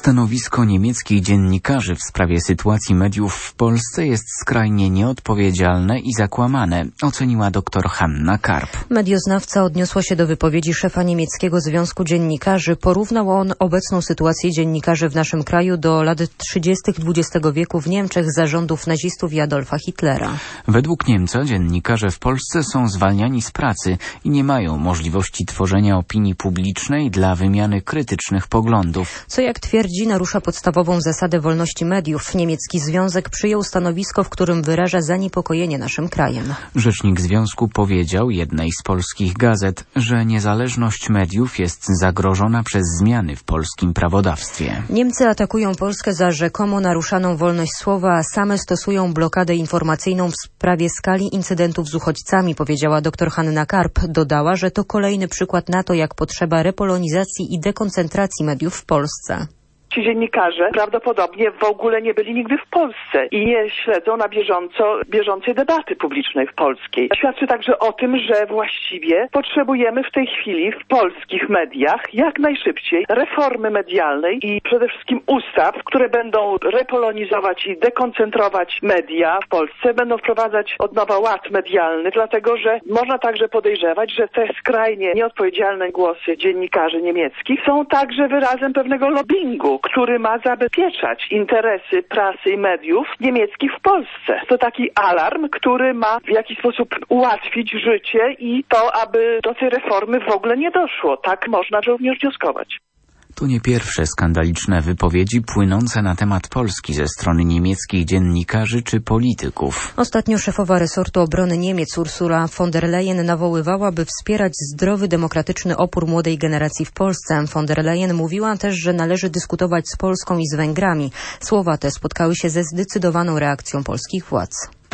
Stanowisko niemieckich dziennikarzy w sprawie sytuacji mediów w Polsce jest skrajnie nieodpowiedzialne i zakłamane, oceniła dr Hanna Karp. Medioznawca odniosła się do wypowiedzi szefa niemieckiego Związku Dziennikarzy. Porównał on obecną sytuację dziennikarzy w naszym kraju do lat 30. XX wieku w Niemczech za rządów nazistów i Adolfa Hitlera. Według Niemca dziennikarze w Polsce są zwalniani z pracy i nie mają możliwości tworzenia opinii publicznej dla wymiany krytycznych poglądów. Co, jak twierdzi, narusza podstawową zasadę wolności mediów. Niemiecki związek przyjął stanowisko, w którym wyraża zaniepokojenie naszym krajem. Rzecznik związku powiedział jednej z polskich gazet, że niezależność mediów jest zagrożona przez zmiany w polskim prawodawstwie. Niemcy atakują Polskę za rzekomo naruszaną wolność słowa, a same stosują blokadę informacyjną w sprawie skali incydentów z uchodźcami, powiedziała dr Hanna Karp. Dodała, że to kolejny przykład na to, jak potrzeba repolonizacji i dekoncentracji mediów w Polsce. Ci dziennikarze prawdopodobnie w ogóle nie byli nigdy w Polsce i nie śledzą na bieżącej debaty publicznej w polskiej. Świadczy także o tym, że właściwie potrzebujemy w tej chwili w polskich mediach jak najszybciej reformy medialnej i przede wszystkim ustaw, które będą repolonizować i dekoncentrować media w Polsce, będą wprowadzać od nowa ład medialny, dlatego że można także podejrzewać, że te skrajnie nieodpowiedzialne głosy dziennikarzy niemieckich są także wyrazem pewnego lobbingu, który ma zabezpieczać interesy prasy i mediów niemieckich w Polsce. To taki alarm, który ma w jakiś sposób ułatwić życie i to, aby do tej reformy w ogóle nie doszło. Tak można również wnioskować. To nie pierwsze skandaliczne wypowiedzi płynące na temat Polski ze strony niemieckich dziennikarzy czy polityków. Ostatnio szefowa resortu obrony Niemiec Ursula von der Leyen nawoływała, by wspierać zdrowy, demokratyczny opór młodej generacji w Polsce. Von der Leyen mówiła też, że należy dyskutować z Polską i z Węgrami. Słowa te spotkały się ze zdecydowaną reakcją polskich władz.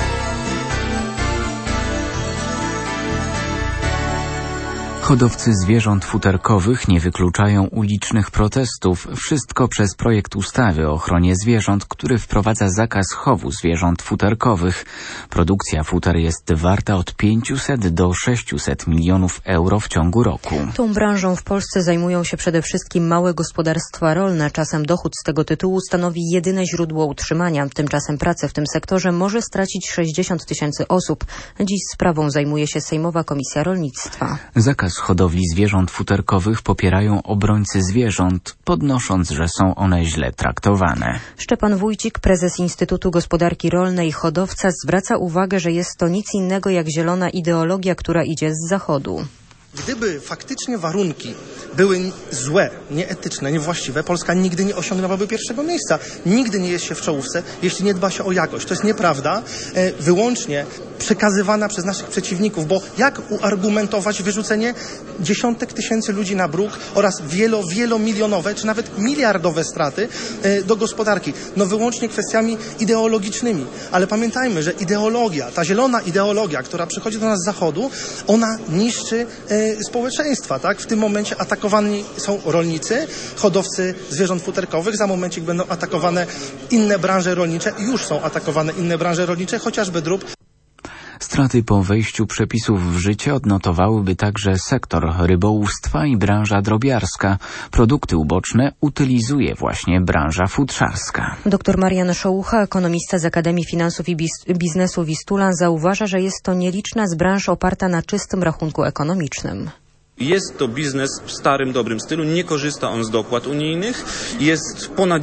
Hodowcy zwierząt futerkowych nie wykluczają ulicznych protestów. Wszystko przez projekt ustawy o ochronie zwierząt, który wprowadza zakaz chowu zwierząt futerkowych. Produkcja futer jest warta od 500 do 600 milionów euro w ciągu roku. Tą branżą w Polsce zajmują się przede wszystkim małe gospodarstwa rolne. Czasem dochód z tego tytułu stanowi jedyne źródło utrzymania. Tymczasem pracę w tym sektorze może stracić 60 000 osób. Dziś sprawą zajmuje się Sejmowa Komisja Rolnictwa. Zakaz hodowli zwierząt futerkowych popierają obrońcy zwierząt, podnosząc, że są one źle traktowane. Szczepan Wójcik, prezes Instytutu Gospodarki Rolnej i hodowca, zwraca uwagę, że jest to nic innego jak zielona ideologia, która idzie z zachodu. Gdyby faktycznie warunki były złe, nieetyczne, niewłaściwe, Polska nigdy nie osiągnęłaby pierwszego miejsca. Nigdy nie jest się w czołówce, jeśli nie dba się o jakość. To jest nieprawda, wyłącznie przekazywana przez naszych przeciwników, bo jak uargumentować wyrzucenie dziesiątek tysięcy ludzi na bruk oraz wielomilionowe, czy nawet miliardowe straty do gospodarki? No wyłącznie kwestiami ideologicznymi. Ale pamiętajmy, że ideologia, ta zielona ideologia, która przychodzi do nas z zachodu, ona niszczy społeczeństwa, tak? W tym momencie atakowani są rolnicy, hodowcy zwierząt futerkowych, za momencik będą atakowane inne branże rolnicze, już są atakowane inne branże rolnicze, chociażby drób. Straty po wejściu przepisów w życie odnotowałyby także sektor rybołówstwa i branża drobiarska. Produkty uboczne utylizuje właśnie branża futrzarska. Dr Marian Szołucha, ekonomista z Akademii Finansów i Biznesu Wistula, zauważa, że jest to nieliczna z branż oparta na czystym rachunku ekonomicznym. Jest to biznes w starym, dobrym stylu, nie korzysta on z dopłat unijnych, jest w ponad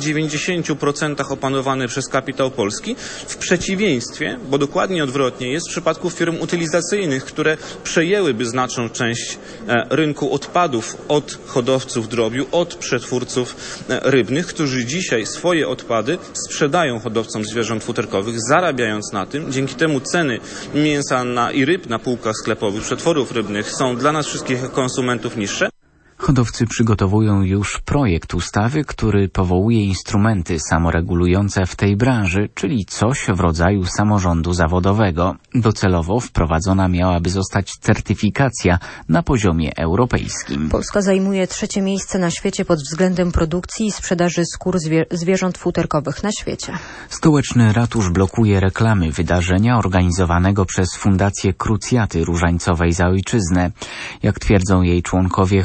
90% opanowany przez kapitał polski, w przeciwieństwie, bo dokładnie odwrotnie jest w przypadku firm utylizacyjnych, które przejęłyby znaczną część rynku odpadów od hodowców drobiu, od przetwórców rybnych, którzy dzisiaj swoje odpady sprzedają hodowcom zwierząt futerkowych, zarabiając na tym. Dzięki temu ceny mięsa i ryb na półkach sklepowych, przetworów rybnych są dla nas wszystkich konsumentów niższe. Hodowcy przygotowują już projekt ustawy, który powołuje instrumenty samoregulujące w tej branży, czyli coś w rodzaju samorządu zawodowego. Docelowo wprowadzona miałaby zostać certyfikacja na poziomie europejskim. Polska zajmuje 3. miejsce na świecie pod względem produkcji i sprzedaży skór zwierząt futerkowych na świecie. Stołeczny ratusz blokuje reklamy wydarzenia organizowanego przez Fundację Krucjaty Różańcowej za Ojczyznę. Jak twierdzą jej członkowie, chodzi o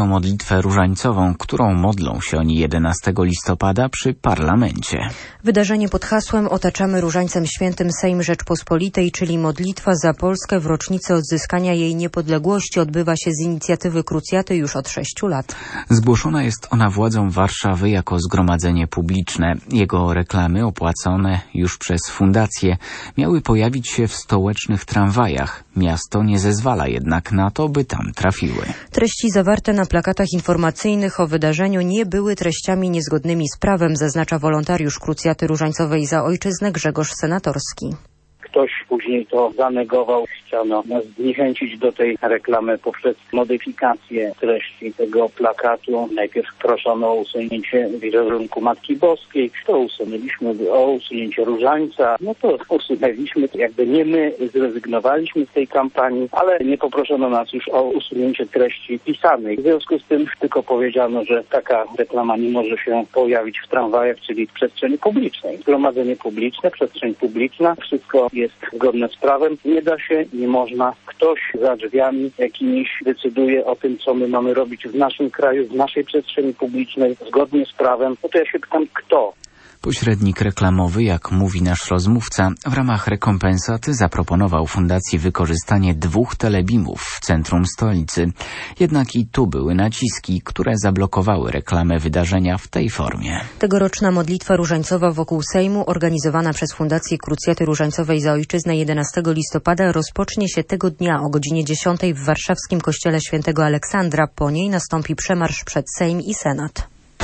modlitwę różańcową, którą modlą się oni 11 listopada przy parlamencie. Wydarzenie pod hasłem Otaczamy różańcem świętym Sejm Rzeczpospolitej, czyli modlitwa za Polskę w rocznicę odzyskania jej niepodległości, odbywa się z inicjatywy Krucjaty już od 6 lat. Zgłoszona jest ona władzom Warszawy jako zgromadzenie publiczne. Jego reklamy opłacone już przez fundację miały pojawić się w stołecznych tramwajach. Miasto nie zezwala jednak na to, by tam trafiły. Treści zawarte na plakatach informacyjnych o wydarzeniu nie były treściami niezgodnymi z prawem, zaznacza wolontariusz Krucjaty Różańcowej za Ojczyznę Grzegorz Senatorski. Ktoś później to zanegował. Chciano nas zniechęcić do tej reklamy poprzez modyfikację treści tego plakatu. Najpierw proszono o usunięcie wizerunku Matki Boskiej. To usunęliśmy, o usunięcie różańca. No to usunęliśmy. Jakby nie my zrezygnowaliśmy z tej kampanii, ale nie poproszono nas już o usunięcie treści pisanej. W związku z tym tylko powiedziano, że taka reklama nie może się pojawić w tramwajach, czyli w przestrzeni publicznej. Zgromadzenie publiczne, przestrzeń publiczna, wszystko jest zgodne z prawem. Nie da się, nie można. Ktoś za drzwiami jakimiś decyduje o tym, co my mamy robić w naszym kraju, w naszej przestrzeni publicznej, zgodnie z prawem. No to ja się pytam, kto? Pośrednik reklamowy, jak mówi nasz rozmówca, w ramach rekompensaty zaproponował fundacji wykorzystanie 2 telebimów w centrum stolicy. Jednak i tu były naciski, które zablokowały reklamę wydarzenia w tej formie. Tegoroczna modlitwa różańcowa wokół Sejmu, organizowana przez Fundację Krucjaty Różańcowej za Ojczyznę 11 listopada, rozpocznie się tego dnia o godzinie 10 w warszawskim kościele świętego Aleksandra. Po niej nastąpi przemarsz przed Sejm i Senat.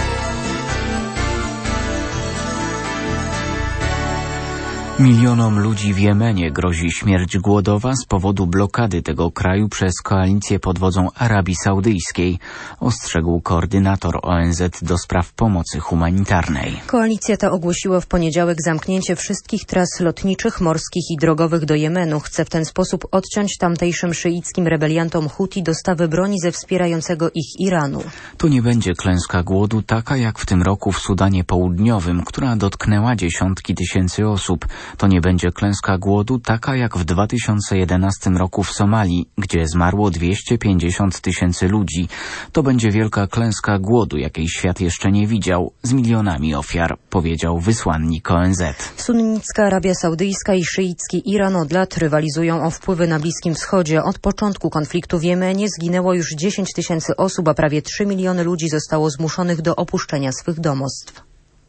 Milionom ludzi w Jemenie grozi śmierć głodowa z powodu blokady tego kraju przez koalicję pod wodzą Arabii Saudyjskiej, ostrzegł koordynator ONZ do spraw pomocy humanitarnej. Koalicja ta ogłosiła w poniedziałek zamknięcie wszystkich tras lotniczych, morskich i drogowych do Jemenu. Chce w ten sposób odciąć tamtejszym szyickim rebeliantom Huti dostawy broni ze wspierającego ich Iranu. To nie będzie klęska głodu taka jak w tym roku w Sudanie Południowym, która dotknęła dziesiątki tysięcy osób. To nie będzie klęska głodu taka jak w 2011 roku w Somalii, gdzie zmarło 250 tysięcy ludzi. To będzie wielka klęska głodu, jakiej świat jeszcze nie widział, z milionami ofiar, powiedział wysłannik ONZ. Sunnicka Arabia Saudyjska i szyicki Iran od lat rywalizują o wpływy na Bliskim Wschodzie. Od początku konfliktu w Jemenie zginęło już 10 tysięcy osób, a prawie 3 miliony ludzi zostało zmuszonych do opuszczenia swych domostw.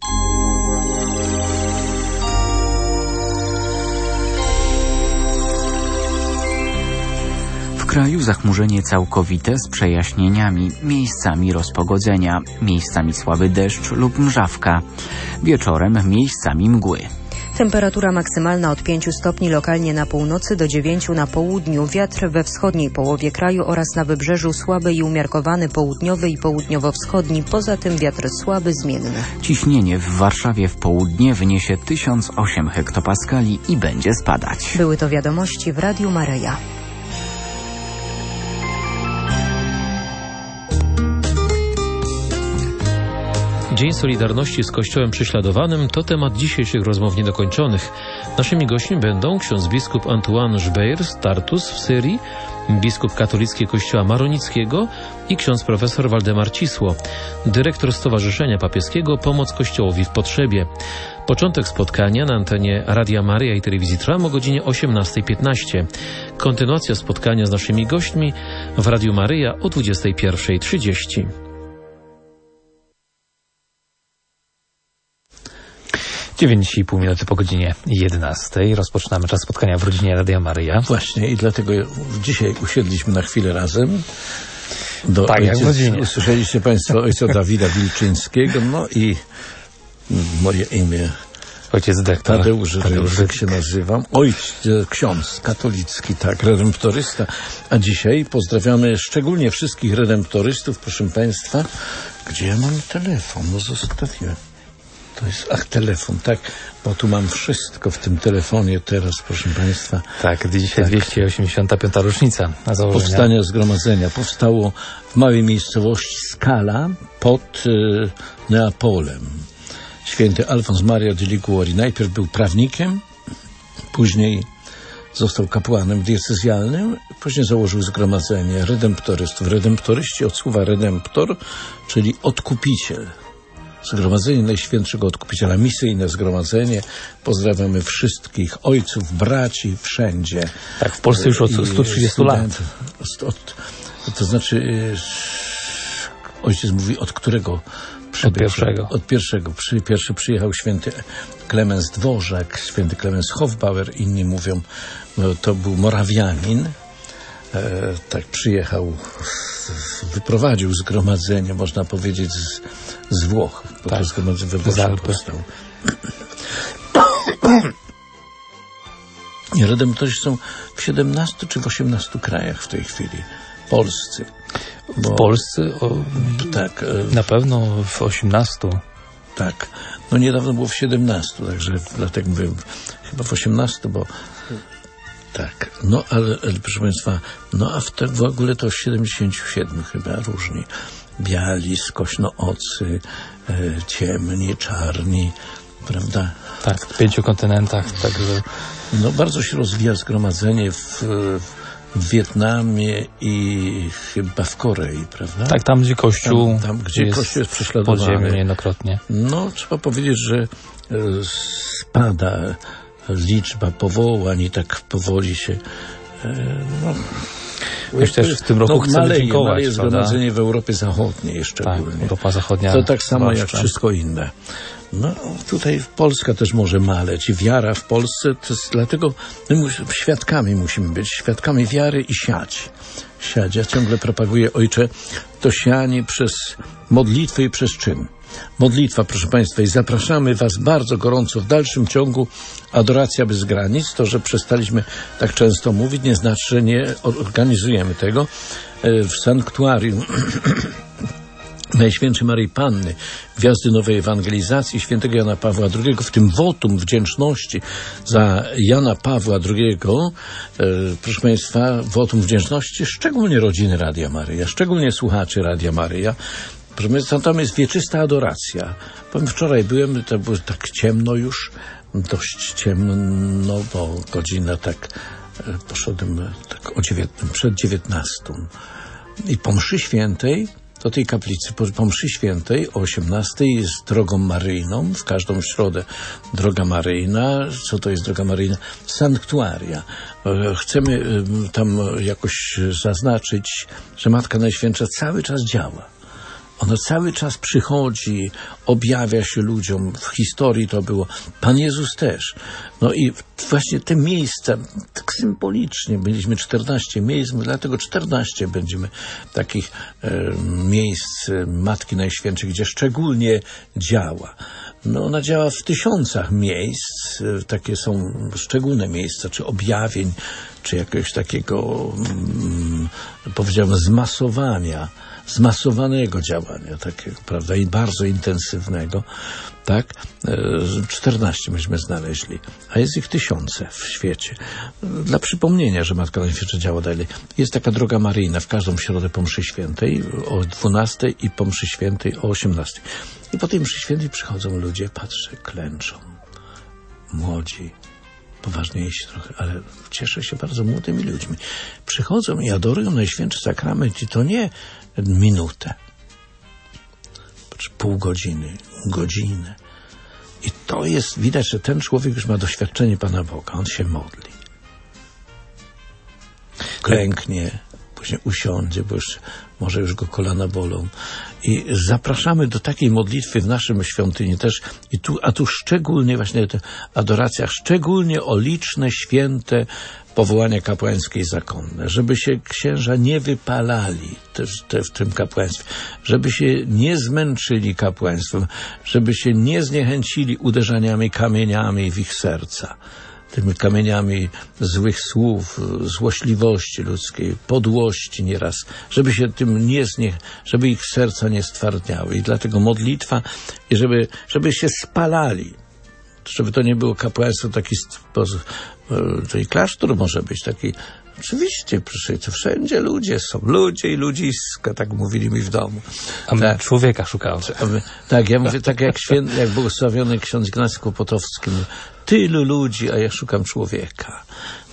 W kraju zachmurzenie całkowite z przejaśnieniami, miejscami rozpogodzenia, miejscami słaby deszcz lub mrzawka, wieczorem miejscami mgły. Temperatura maksymalna od 5 stopni lokalnie na północy do 9 na południu. Wiatr we wschodniej połowie kraju oraz na wybrzeżu słaby i umiarkowany południowy i południowo-wschodni. Poza tym wiatr słaby, zmienny. Ciśnienie w Warszawie w południe wyniesie 1008 hektopaskali i będzie spadać. Były to wiadomości w Radiu Maryja. Dzień Solidarności z Kościołem Prześladowanym to temat dzisiejszych rozmów niedokończonych. Naszymi gośćmi będą ksiądz biskup Antoine Jbeir z Tartus w Syrii, biskup katolicki Kościoła Maronickiego i ksiądz profesor Waldemar Cisło, dyrektor Stowarzyszenia Papieskiego Pomoc Kościołowi w Potrzebie. Początek spotkania na antenie Radia Maryja i Telewizji Trwam o godzinie 18:15. Kontynuacja spotkania z naszymi gośćmi w Radiu Maryja o 21:30. 9,5 minuty po godzinie 11. Rozpoczynamy czas spotkania w rodzinie Radia Maryja. Właśnie i dlatego dzisiaj usiedliśmy na chwilę razem. Tak, jak w rodzinie. Usłyszeliście Państwo ojca Dawida Wilczyńskiego, no i moje imię ojciec dyrektor Tadeusz, tak się nazywam. Ksiądz katolicki, tak, redemptorysta. A dzisiaj pozdrawiamy szczególnie wszystkich redemptorystów, proszę Państwa. Gdzie ja mam telefon? No zostawiłem. To jest, telefon, tak, bo tu mam wszystko w tym telefonie teraz, proszę Państwa. Tak, dzisiaj tak. 285. rocznica powstania zgromadzenia. Powstało w małej miejscowości Skala pod Neapolem. Święty Alfons Maria di Liguori najpierw był prawnikiem, później został kapłanem diecezjalnym, później założył zgromadzenie redemptorystów. Redemptoryści od słowa redemptor, czyli odkupiciel. Zgromadzenie Najświętszego Odkupiciela, misyjne zgromadzenie. Pozdrawiamy wszystkich ojców, braci, wszędzie. Tak, w Polsce już od 130 lat. To znaczy, ojciec mówi, od którego? Od pierwszego. Pierwszy przyjechał święty Klemens Dworzak, święty Klemens Hofbauer, inni mówią, to był Morawianin. Tak przyjechał, wyprowadził zgromadzenie, można powiedzieć, z Włoch. Bo to zgromadzenie we Włoszech powstało. I redemptorzy są w 17 czy w 18 krajach w tej chwili. Polscy. W Polsce? Tak. Na pewno w 18. Tak. No niedawno było w 17, także dlatego mówię, chyba w 18, bo tak. No ale proszę Państwa, a w ogóle to 77 chyba różni. Biali, skośnoocy, ciemni, czarni, prawda? Tak, w 5 kontynentach, także... No bardzo się rozwija zgromadzenie w Wietnamie i chyba w Korei, prawda? Tak, tam gdzie Kościół gdzie Kościół jest prześladowany. Podziemnie niejednokrotnie. No, trzeba powiedzieć, że spada liczba powołań i tak powoli się... Już też w tym roku chcemy dziękować. Maleje zgromadzenie w Europie Zachodniej szczególnie. Tak, Europa Zachodnia. To tak samo jak wszystko inne. No, tutaj Polska też może maleć i wiara w Polsce, to jest, dlatego my świadkami musimy być, świadkami wiary i siać. Ja ciągle propaguję, ojcze, to sianie przez modlitwę i przez czyn. Modlitwa, proszę Państwa, i zapraszamy Was bardzo gorąco w dalszym ciągu. Adoracja bez granic. To, że przestaliśmy tak często mówić, nie znaczy, że nie organizujemy tego. W sanktuarium Najświętszej Maryi Panny, Gwiazdy Nowej Ewangelizacji świętego Jana Pawła II, w tym wotum wdzięczności za Jana Pawła II, proszę Państwa, wotum wdzięczności, szczególnie rodziny Radia Maryja, szczególnie słuchaczy Radia Maryja. Proszę Państwa, tam jest wieczysta adoracja. Powiem, wczoraj byłem, to było tak ciemno już, dość ciemno, bo godzina tak, poszedłem tak przed 19. I po mszy świętej, do tej kaplicy, po mszy świętej o 18 jest drogą maryjną, w każdą środę droga maryjna. Co to jest droga maryjna? Sanktuaria. Chcemy tam jakoś zaznaczyć, że Matka Najświętsza cały czas działa. Ona cały czas przychodzi, objawia się ludziom. W historii to było. Pan Jezus też. No i właśnie te miejsca, tak symbolicznie, byliśmy 14 miejsc, dlatego 14 będziemy takich miejsc Matki Najświętszej, gdzie szczególnie działa. No ona działa w tysiącach miejsc, takie są szczególne miejsca, czy objawień, czy jakiegoś takiego, powiedziałbym, zmasowanego działania takiego, prawda, i bardzo intensywnego, tak? 14 myśmy znaleźli, a jest ich tysiące w świecie. Dla przypomnienia, że Matka Najświętsza działa dalej. Jest taka droga maryjna w każdą środę po mszy świętej o 12 i po mszy świętej o 18. I po tej mszy świętej przychodzą ludzie, patrzę, klęczą. Młodzi, poważniejsi trochę, ale cieszę się bardzo młodymi ludźmi. Przychodzą i adorują Najświętszy Sakrament i to nie minutę, pół godziny, godzinę. I to jest, widać, że ten człowiek już ma doświadczenie Pana Boga. On się modli. Klęknie, później usiądzie, bo już, może już go kolana bolą. I zapraszamy do takiej modlitwy w naszym świątyni też. A tu szczególnie właśnie te adoracjach, szczególnie o liczne, święte powołania kapłańskie i zakonne, żeby się księża nie wypalali w tym kapłaństwie, żeby się nie zmęczyli kapłaństwem, żeby się nie zniechęcili uderzaniami kamieniami w ich serca, tymi kamieniami złych słów, złośliwości ludzkiej, podłości nieraz, żeby się tym żeby ich serca nie stwardniały. I dlatego modlitwa, i żeby się spalali, żeby to nie było kapłaństwo taki to i klasztor może być taki. Oczywiście, proszę, to wszędzie ludzie są. Ludzie i ludziska, tak mówili mi w domu. A my człowieka szukamy. Tak, ja mówię tak jak jak błogosławiony ksiądz Ignacy Kłopotowski. Tylu ludzi, a ja szukam człowieka.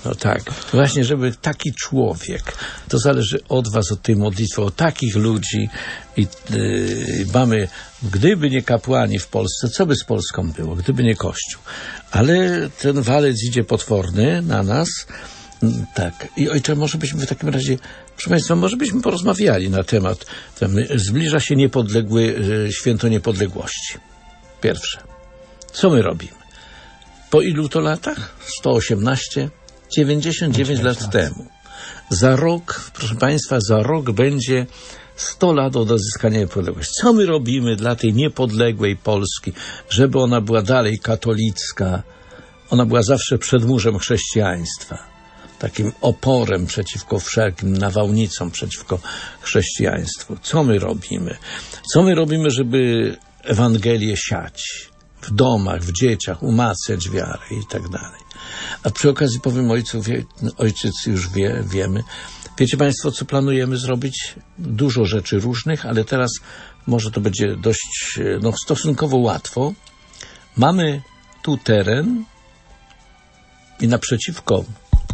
No tak, właśnie, żeby taki człowiek, to zależy od was, od tej modlitwy, od takich ludzi i mamy, gdyby nie kapłani w Polsce, co by z Polską było, gdyby nie Kościół. Ale ten walec idzie potworny na nas, tak. I ojcze, może byśmy w takim razie, proszę Państwa, może byśmy porozmawiali na temat, zbliża się święto niepodległości. Pierwsze. Co my robimy? Po ilu to latach? 118? 99 lat temu. Za rok, proszę Państwa, za rok będzie 100 lat od odzyskania niepodległości. Co my robimy dla tej niepodległej Polski, żeby ona była dalej katolicka? Ona była zawsze przedmurzem chrześcijaństwa. Takim oporem przeciwko wszelkim nawałnicom, przeciwko chrześcijaństwu. Co my robimy? Co my robimy, żeby Ewangelię siać? W domach, w dzieciach, umacniać wiarę i tak dalej. A przy okazji powiem ojciec już wiemy. Wiecie Państwo, co planujemy zrobić? Dużo rzeczy różnych, ale teraz może to będzie dość, stosunkowo łatwo. Mamy tu teren i naprzeciwko,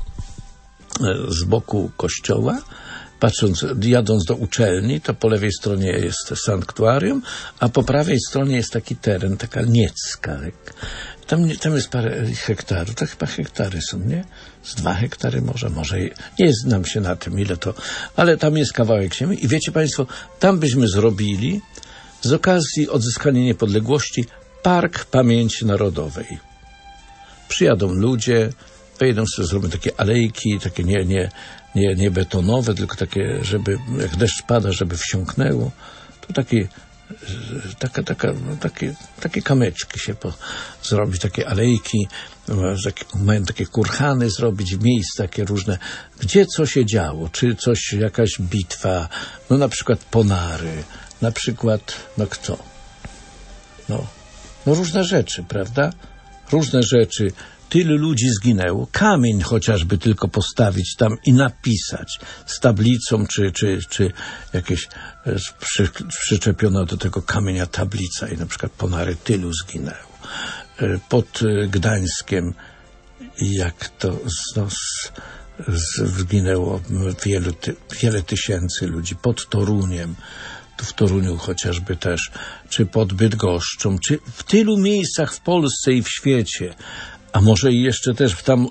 z boku kościoła, jadąc do uczelni, to po lewej stronie jest sanktuarium, a po prawej stronie jest taki teren, taka niecka. Tam jest parę hektarów, to chyba hektary są, nie? Z 2 hektary może nie znam się na tym, ile to, ale tam jest kawałek ziemi i wiecie Państwo, tam byśmy zrobili z okazji odzyskania niepodległości Park Pamięci Narodowej. Przyjadą ludzie, wejdą sobie, zrobią takie alejki, takie nie betonowe, tylko takie, żeby jak deszcz pada, żeby wsiąknęło. Tu takie kamyczki się zrobić, takie alejki, mają takie kurhany zrobić, miejsca takie różne, gdzie co się działo, czy jakaś bitwa, na przykład ponary, na przykład, kto? Różne rzeczy, prawda? Różne rzeczy. Tylu ludzi zginęło. Kamień chociażby tylko postawić tam i napisać z tablicą, czy jakieś przyczepiona do tego kamienia tablica i na przykład ponary tylu zginęło. Pod Gdańskiem jak to zginęło wiele tysięcy ludzi. Pod Toruniem, tu w Toruniu chociażby też, czy pod Bydgoszczą, czy w tylu miejscach w Polsce i w świecie. A może i jeszcze też tam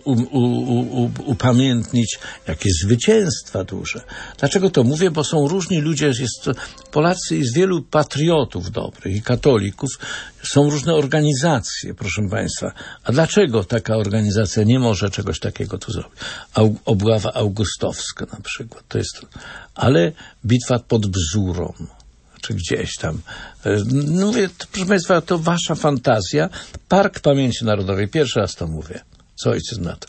upamiętnić jakieś zwycięstwa duże. Dlaczego to mówię? Bo są różni ludzie, Polacy, jest wielu patriotów dobrych i katolików, są różne organizacje, proszę Państwa. A dlaczego taka organizacja nie może czegoś takiego tu zrobić? Obława augustowska na przykład. To jest, ale bitwa pod Bzurą, czy gdzieś tam. Mówię, proszę Państwa, to wasza fantazja. Park Pamięci Narodowej. Pierwszy raz to mówię. Co ojciec na to?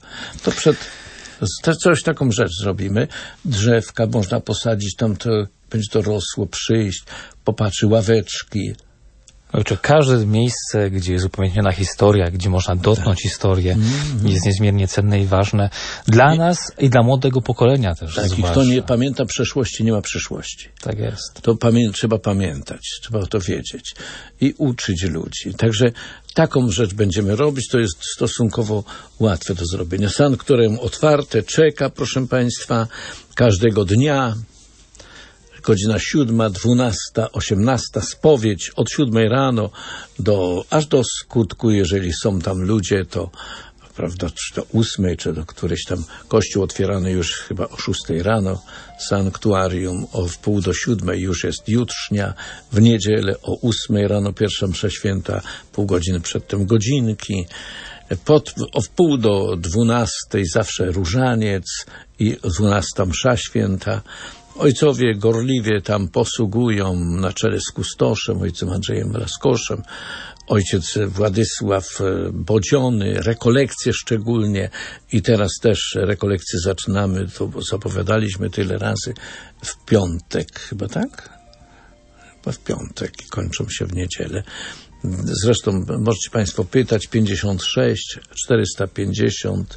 To coś taką rzecz zrobimy. Drzewka można posadzić, tam to będzie to rosło, przyjść, popatrzy, ławeczki. Ojcze, każde miejsce, gdzie jest upamiętniona historia, gdzie można dotknąć historię, jest niezmiernie cenne i ważne dla nas i dla młodego pokolenia też. Tak, i kto nie pamięta przeszłości, nie ma przyszłości. Tak jest. To trzeba pamiętać, trzeba to wiedzieć i uczyć ludzi. Także taką rzecz będziemy robić, to jest stosunkowo łatwe do zrobienia. Sanktuarium otwarte, czeka, proszę Państwa, każdego dnia. Godzina 7, 12, 18, spowiedź od 7 rano aż do skutku, jeżeli są tam ludzie, to prawda, czy do 8, czy do którejś tam, kościół otwierany już chyba o 6 rano, sanktuarium w 6:30 już jest jutrznia, w niedzielę o 8 rano pierwsza msza święta, pół godziny przedtem godzinki, w 11:30 zawsze różaniec i 12 msza święta. Ojcowie gorliwie tam posługują na czele z kustoszem, ojcem Andrzejem Laskoszem, ojciec Władysław Bodziony, rekolekcje szczególnie i teraz też rekolekcje zaczynamy, to zapowiadaliśmy tyle razy, w piątek, chyba tak? Chyba w piątek i kończą się w niedzielę. Zresztą możecie Państwo pytać, 56 450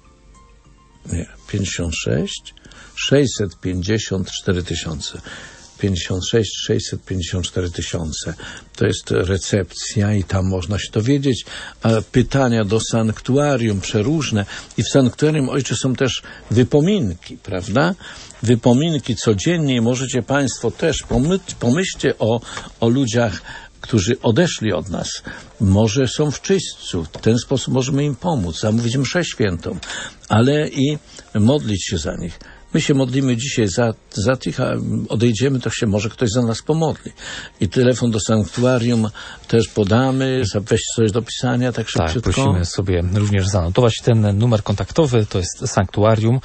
56 650 4000. 56 654 tysiące. To jest recepcja i tam można się dowiedzieć. A pytania do sanktuarium przeróżne. I w sanktuarium, ojcze, są też wypominki, prawda? Wypominki codziennie. Możecie państwo też pomyślcie o ludziach, którzy odeszli od nas. Może są w czyśćcu. W ten sposób możemy im pomóc, zamówić mszę świętą, ale i modlić się za nich. My się modlimy dzisiaj za tych, a odejdziemy, to się może ktoś za nas pomodli. I telefon do sanktuarium też podamy, weź coś do pisania, tak szybciutko. Tak, prosimy sobie również zanotować ten numer kontaktowy, to jest sanktuarium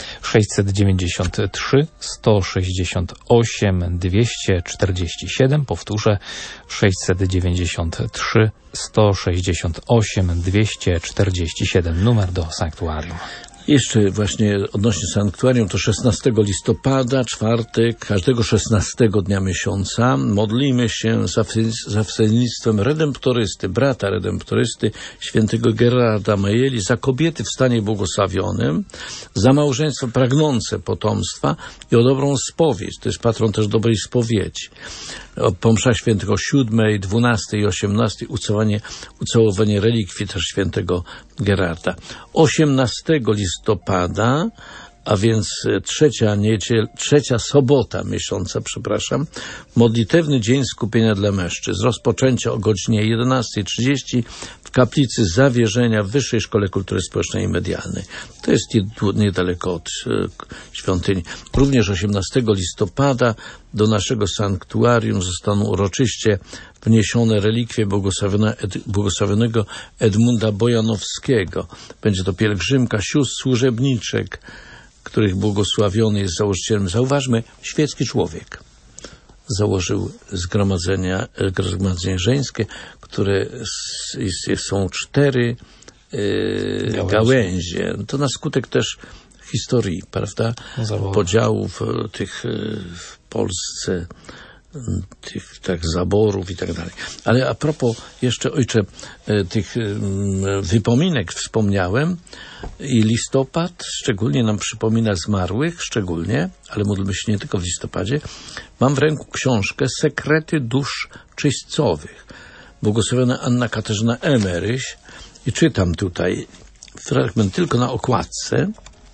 693 168 247, powtórzę 693 168 247, numer do sanktuarium. Jeszcze właśnie odnośnie sanktuarium, to 16 listopada, czwartek, każdego 16 dnia miesiąca modlimy się za wstawiennictwem redemptorysty, brata redemptorysty, świętego Gerarda Majeli, za kobiety w stanie błogosławionym, za małżeństwo pragnące potomstwa i o dobrą spowiedź. To jest patron też dobrej spowiedzi. Po mszach świętych o 7, 12 i 18 ucałowanie relikwii też świętego Gerarda. 18 listopada, a więc trzecia sobota miesiąca, modlitewny dzień skupienia dla mężczyzn. Rozpoczęcie o godzinie 11:30 w kaplicy Zawierzenia w Wyższej Szkole Kultury Społecznej i Medialnej. To jest niedaleko od świątyni. Również 18 listopada do naszego sanktuarium zostaną uroczyście wniesione relikwie błogosławionego Edmunda Bojanowskiego. Będzie to pielgrzymka sióstr służebniczek, których błogosławiony jest założycielem. Zauważmy, świecki człowiek założył zgromadzenie żeńskie, które są 4 gałęzie. To na skutek też historii, prawda? Podziałów tych w Polsce, tych tak zaborów i tak dalej. Ale a propos jeszcze, ojcze, tych wypominek wspomniałem i listopad szczególnie nam przypomina zmarłych, szczególnie, ale módlmy się nie tylko w listopadzie. Mam w ręku książkę Sekrety dusz czyśćcowych. Błogosławiona Anna Katarzyna Emeryś i czytam tutaj fragment tylko na okładce.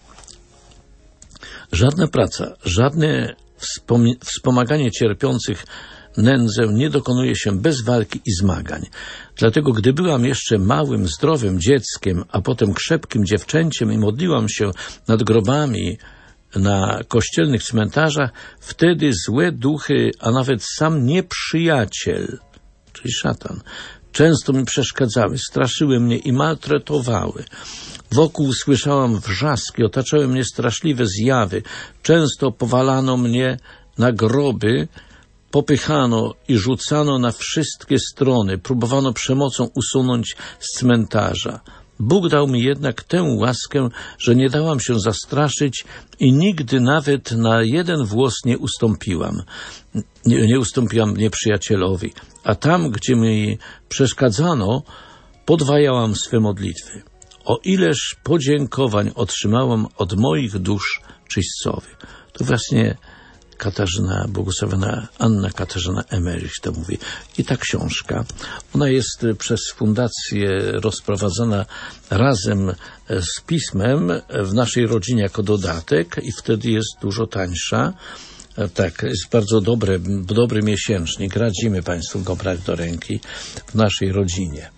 Żadna praca, żadne wspomaganie cierpiących nędzę nie dokonuje się bez walki i zmagań. Dlatego, gdy byłam jeszcze małym, zdrowym dzieckiem, a potem krzepkim dziewczęciem i modliłam się nad grobami na kościelnych cmentarzach, wtedy złe duchy, a nawet sam nieprzyjaciel, czyli szatan, często mi przeszkadzały, straszyły mnie i maltretowały. Wokół słyszałam wrzaski, otaczały mnie straszliwe zjawy. Często powalano mnie na groby, popychano i rzucano na wszystkie strony. Próbowano przemocą usunąć z cmentarza. Bóg dał mi jednak tę łaskę, że nie dałam się zastraszyć i nigdy nawet na jeden włos nie ustąpiłam. Nie ustąpiłam nieprzyjacielowi. A tam, gdzie mi przeszkadzano, podwajałam swe modlitwy. O ileż podziękowań otrzymałam od moich dusz czyśćcowych. To właśnie błogosławiona Anna Katarzyna Emeryś to mówi. I ta książka, ona jest przez fundację rozprowadzana razem z pismem w naszej rodzinie jako dodatek i wtedy jest dużo tańsza. Tak, jest bardzo dobry miesięcznik. Radzimy Państwu go brać do ręki w naszej rodzinie.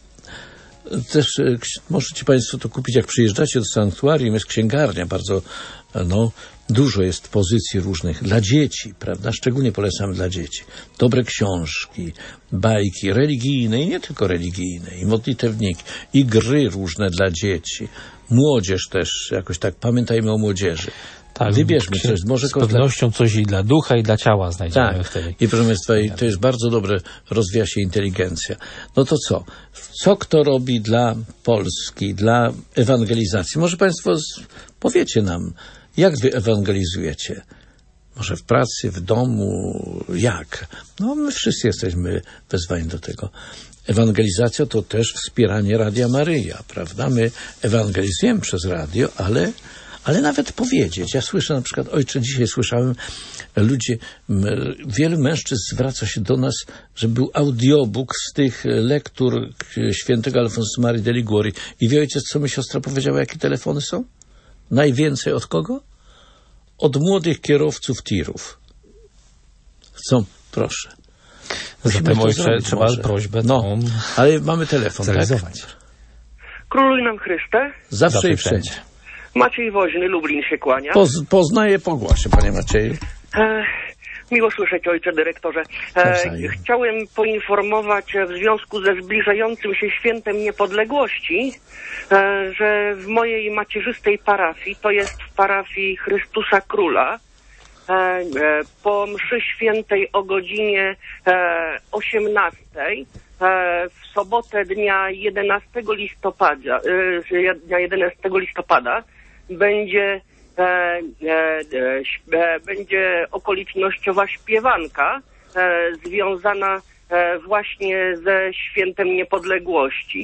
Też możecie Państwo to kupić, jak przyjeżdżacie do sanktuarium, jest księgarnia, bardzo dużo jest pozycji różnych dla dzieci, prawda? Szczególnie polecamy dla dzieci. Dobre książki, bajki religijne i nie tylko religijne, i modlitewniki, i gry różne dla dzieci. Młodzież też, jakoś tak, pamiętajmy o młodzieży. Tak, wybierzmy coś. Może z pewnością coś i dla ducha, i dla ciała znajdziemy wtedy. I proszę Państwa, to jest bardzo dobre, rozwija się inteligencja. No to co? Co kto robi dla Polski, dla ewangelizacji? Może Państwo powiecie nam, jak wy ewangelizujecie? Może w pracy, w domu, jak? No my wszyscy jesteśmy wezwani do tego. Ewangelizacja to też wspieranie Radia Maryja, prawda? My ewangelizujemy przez radio, ale ale nawet powiedzieć. Ja słyszę na przykład, ojcze, dzisiaj słyszałem, ludzie, wielu mężczyzn zwraca się do nas, że był audiobook z tych lektur świętego Alfonso Marii de Liguori. I wie ojciec, co mi siostra powiedziała, jakie telefony są? Najwięcej od kogo? Od młodych kierowców tirów. Chcą, proszę. Zatem ojcze, trzeba prośbę tą ale mamy telefon, zrealizować. Tak? Króluj nam Chryste. Zawsze i wszędzie. Maciej Woźny, Lublin się kłania. Poznaję po głosie, panie Macieju. Miło słyszeć, ojcze dyrektorze. Chciałem poinformować w związku ze zbliżającym się świętem niepodległości, że w mojej macierzystej parafii, to jest w parafii Chrystusa Króla, po mszy świętej o godzinie 18 w sobotę dnia 11 listopada będzie okolicznościowa śpiewanka związana właśnie ze świętem niepodległości.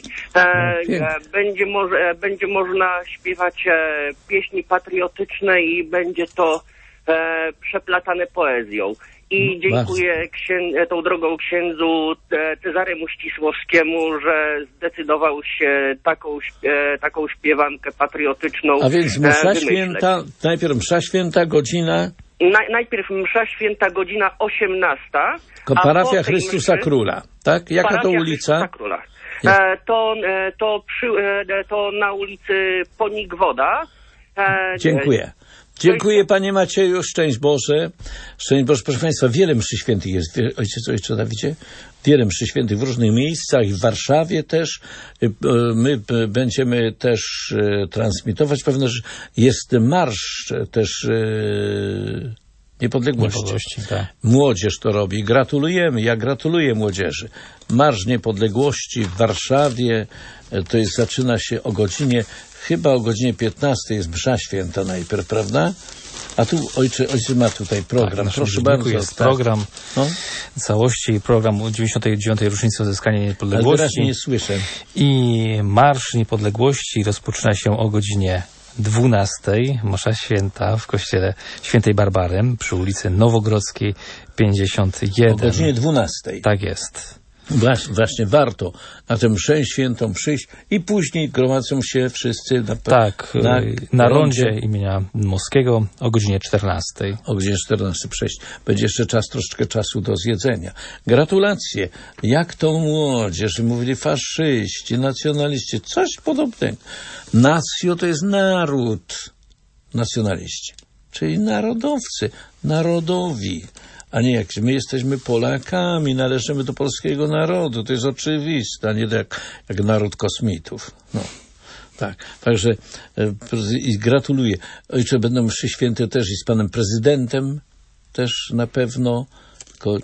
Będzie można śpiewać pieśni patriotyczne i będzie to przeplatane poezją. I dziękuję tą drogą księdzu Cezaremu Ścisłowskiemu, że zdecydował się taką śpiewankę patriotyczną. A więc msza święta, najpierw msza święta, godzina... Najpierw msza święta, godzina 18. Parafia Chrystusa Króla, tak? Jaka to ulica? Króla. To na ulicy Ponikwoda. Dziękuję. Dziękuję, panie Macieju, szczęść Boże. Szczęść Boże, proszę państwa, wiele mszy świętych jest, ojcze Dawidzie? Wiele mszy świętych w różnych miejscach i w Warszawie też. My będziemy też transmitować pewne, że jest marsz też niepodległości. Tak. Młodzież to robi. Gratulujemy. Ja gratuluję młodzieży. Marsz Niepodległości w Warszawie. To jest, zaczyna się chyba o godzinie 15 jest msza święta najpierw, prawda? A tu ojciec ma tutaj program. Tak, proszę bardzo. Jest program całości, program 99. rocznicy odzyskania niepodległości. Ale wyraźnie nie słyszę. I Marsz Niepodległości rozpoczyna się o godzinie 12. Msza święta w kościele Świętej Barbary przy ulicy Nowogrodzkiej 51. O godzinie 12. Tak jest. Właśnie warto na tę mszę świętą przyjść i później gromadzą się wszyscy na rondzie imienia Moskiego o godzinie 14. O godzinie 14 przejść. Będzie jeszcze troszeczkę czasu do zjedzenia. Gratulacje. Jak to młodzież, mówili faszyści, nacjonaliści, coś podobnego. Nacjo to jest naród. Nacjonaliści, czyli narodowcy, narodowi. A nie jak my jesteśmy Polakami, należymy do polskiego narodu. To jest oczywiste, a nie jak naród kosmitów. No, tak. Także i gratuluję. Ojcze, będą mszy święte też i z panem prezydentem też na pewno. Tylko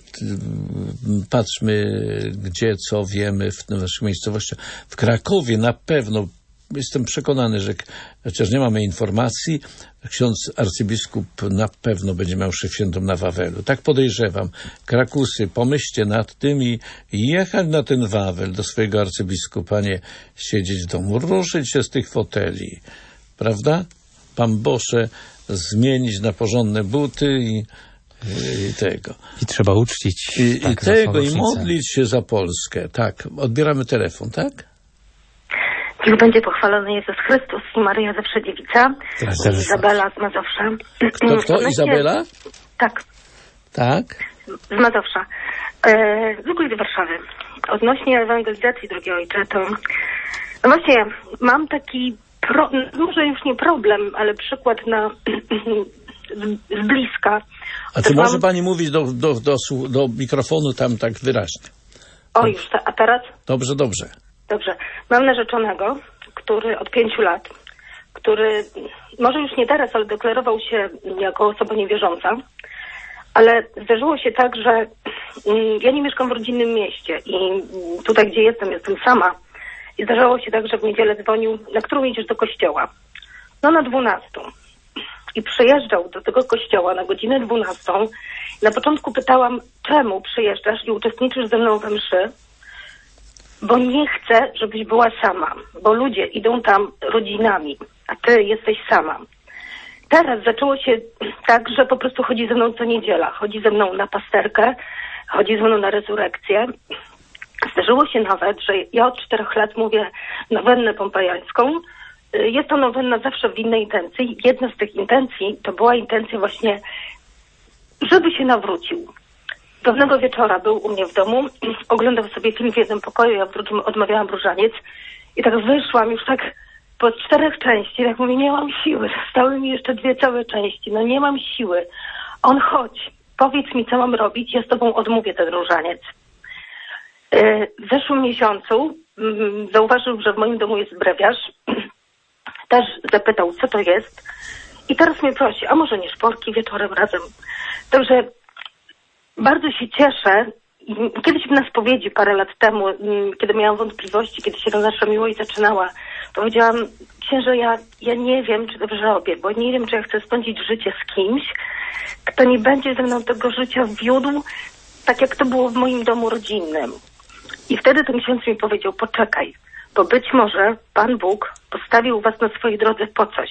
patrzmy, gdzie, co wiemy w naszych miejscowościach. W Krakowie na pewno. Jestem przekonany, że chociaż nie mamy informacji, ksiądz arcybiskup na pewno będzie miał mszę świętą na Wawelu. Tak podejrzewam. Krakusy, pomyślcie nad tym i jechać na ten Wawel do swojego arcybiskupa, nie siedzieć w domu, ruszyć się z tych foteli. Prawda? Pan Boże zmienić na porządne buty i tego. I trzeba uczcić. I modlić się za Polskę. Tak. Odbieramy telefon, tak? Niech będzie pochwalony Jezus Chrystus i Maryja zawsze dziewica. Izabela z Mazowsza. Kto? Izabela? Tak. Tak? Z Mazowsza. Z okolic Warszawy. Odnośnie ewangelizacji, drogi ojcze, to właśnie mam taki, może już nie problem, ale przykład z bliska. A czy może pani mówić do mikrofonu tam tak wyraźnie? O, już, a teraz? Dobrze. Dobrze. Mam narzeczonego, który od 5 lat, który może już nie teraz, ale deklarował się jako osoba niewierząca, ale zdarzyło się tak, że ja nie mieszkam w rodzinnym mieście i tutaj, gdzie jestem sama. I zdarzało się tak, że w niedzielę dzwonił, na którą idziesz do kościoła? No na 12. I przyjeżdżał do tego kościoła na godzinę 12. Na początku pytałam, czemu przyjeżdżasz i uczestniczysz ze mną we mszy? Bo nie chcę, żebyś była sama, bo ludzie idą tam rodzinami, a ty jesteś sama. teraz zaczęło się tak, że po prostu chodzi ze mną co niedziela. Chodzi ze mną na pasterkę, chodzi ze mną na rezurekcję. Zdarzyło się nawet, że ja od 4 lat mówię nowennę pompajańską. Jest to nowenna zawsze w innej intencji. Jedna z tych intencji to była intencja właśnie, żeby się nawrócił. Pewnego wieczora był u mnie w domu, oglądał sobie film w jednym pokoju, ja w drugim odmawiałam różaniec i tak wyszłam już tak po 4 części, tak mówię, nie mam siły, zostały mi jeszcze 2 całe części, no nie mam siły. On chodź, powiedz mi, co mam robić, ja z tobą odmówię ten różaniec. W zeszłym miesiącu zauważył, że w moim domu jest brewiarz, też zapytał, co to jest i teraz mnie prosi, a może nie szporki wieczorem razem. Także bardzo się cieszę. Kiedyś na spowiedzi parę lat temu, kiedy miałam wątpliwości, kiedy się ta nasza miłość zaczynała, powiedziałam, księże, ja nie wiem, czy dobrze robię, bo nie wiem, czy ja chcę spędzić życie z kimś, kto nie będzie ze mną tego życia wiódł, tak jak to było w moim domu rodzinnym. I wtedy ten ksiądz mi powiedział, poczekaj, bo być może Pan Bóg postawił was na swojej drodze po coś.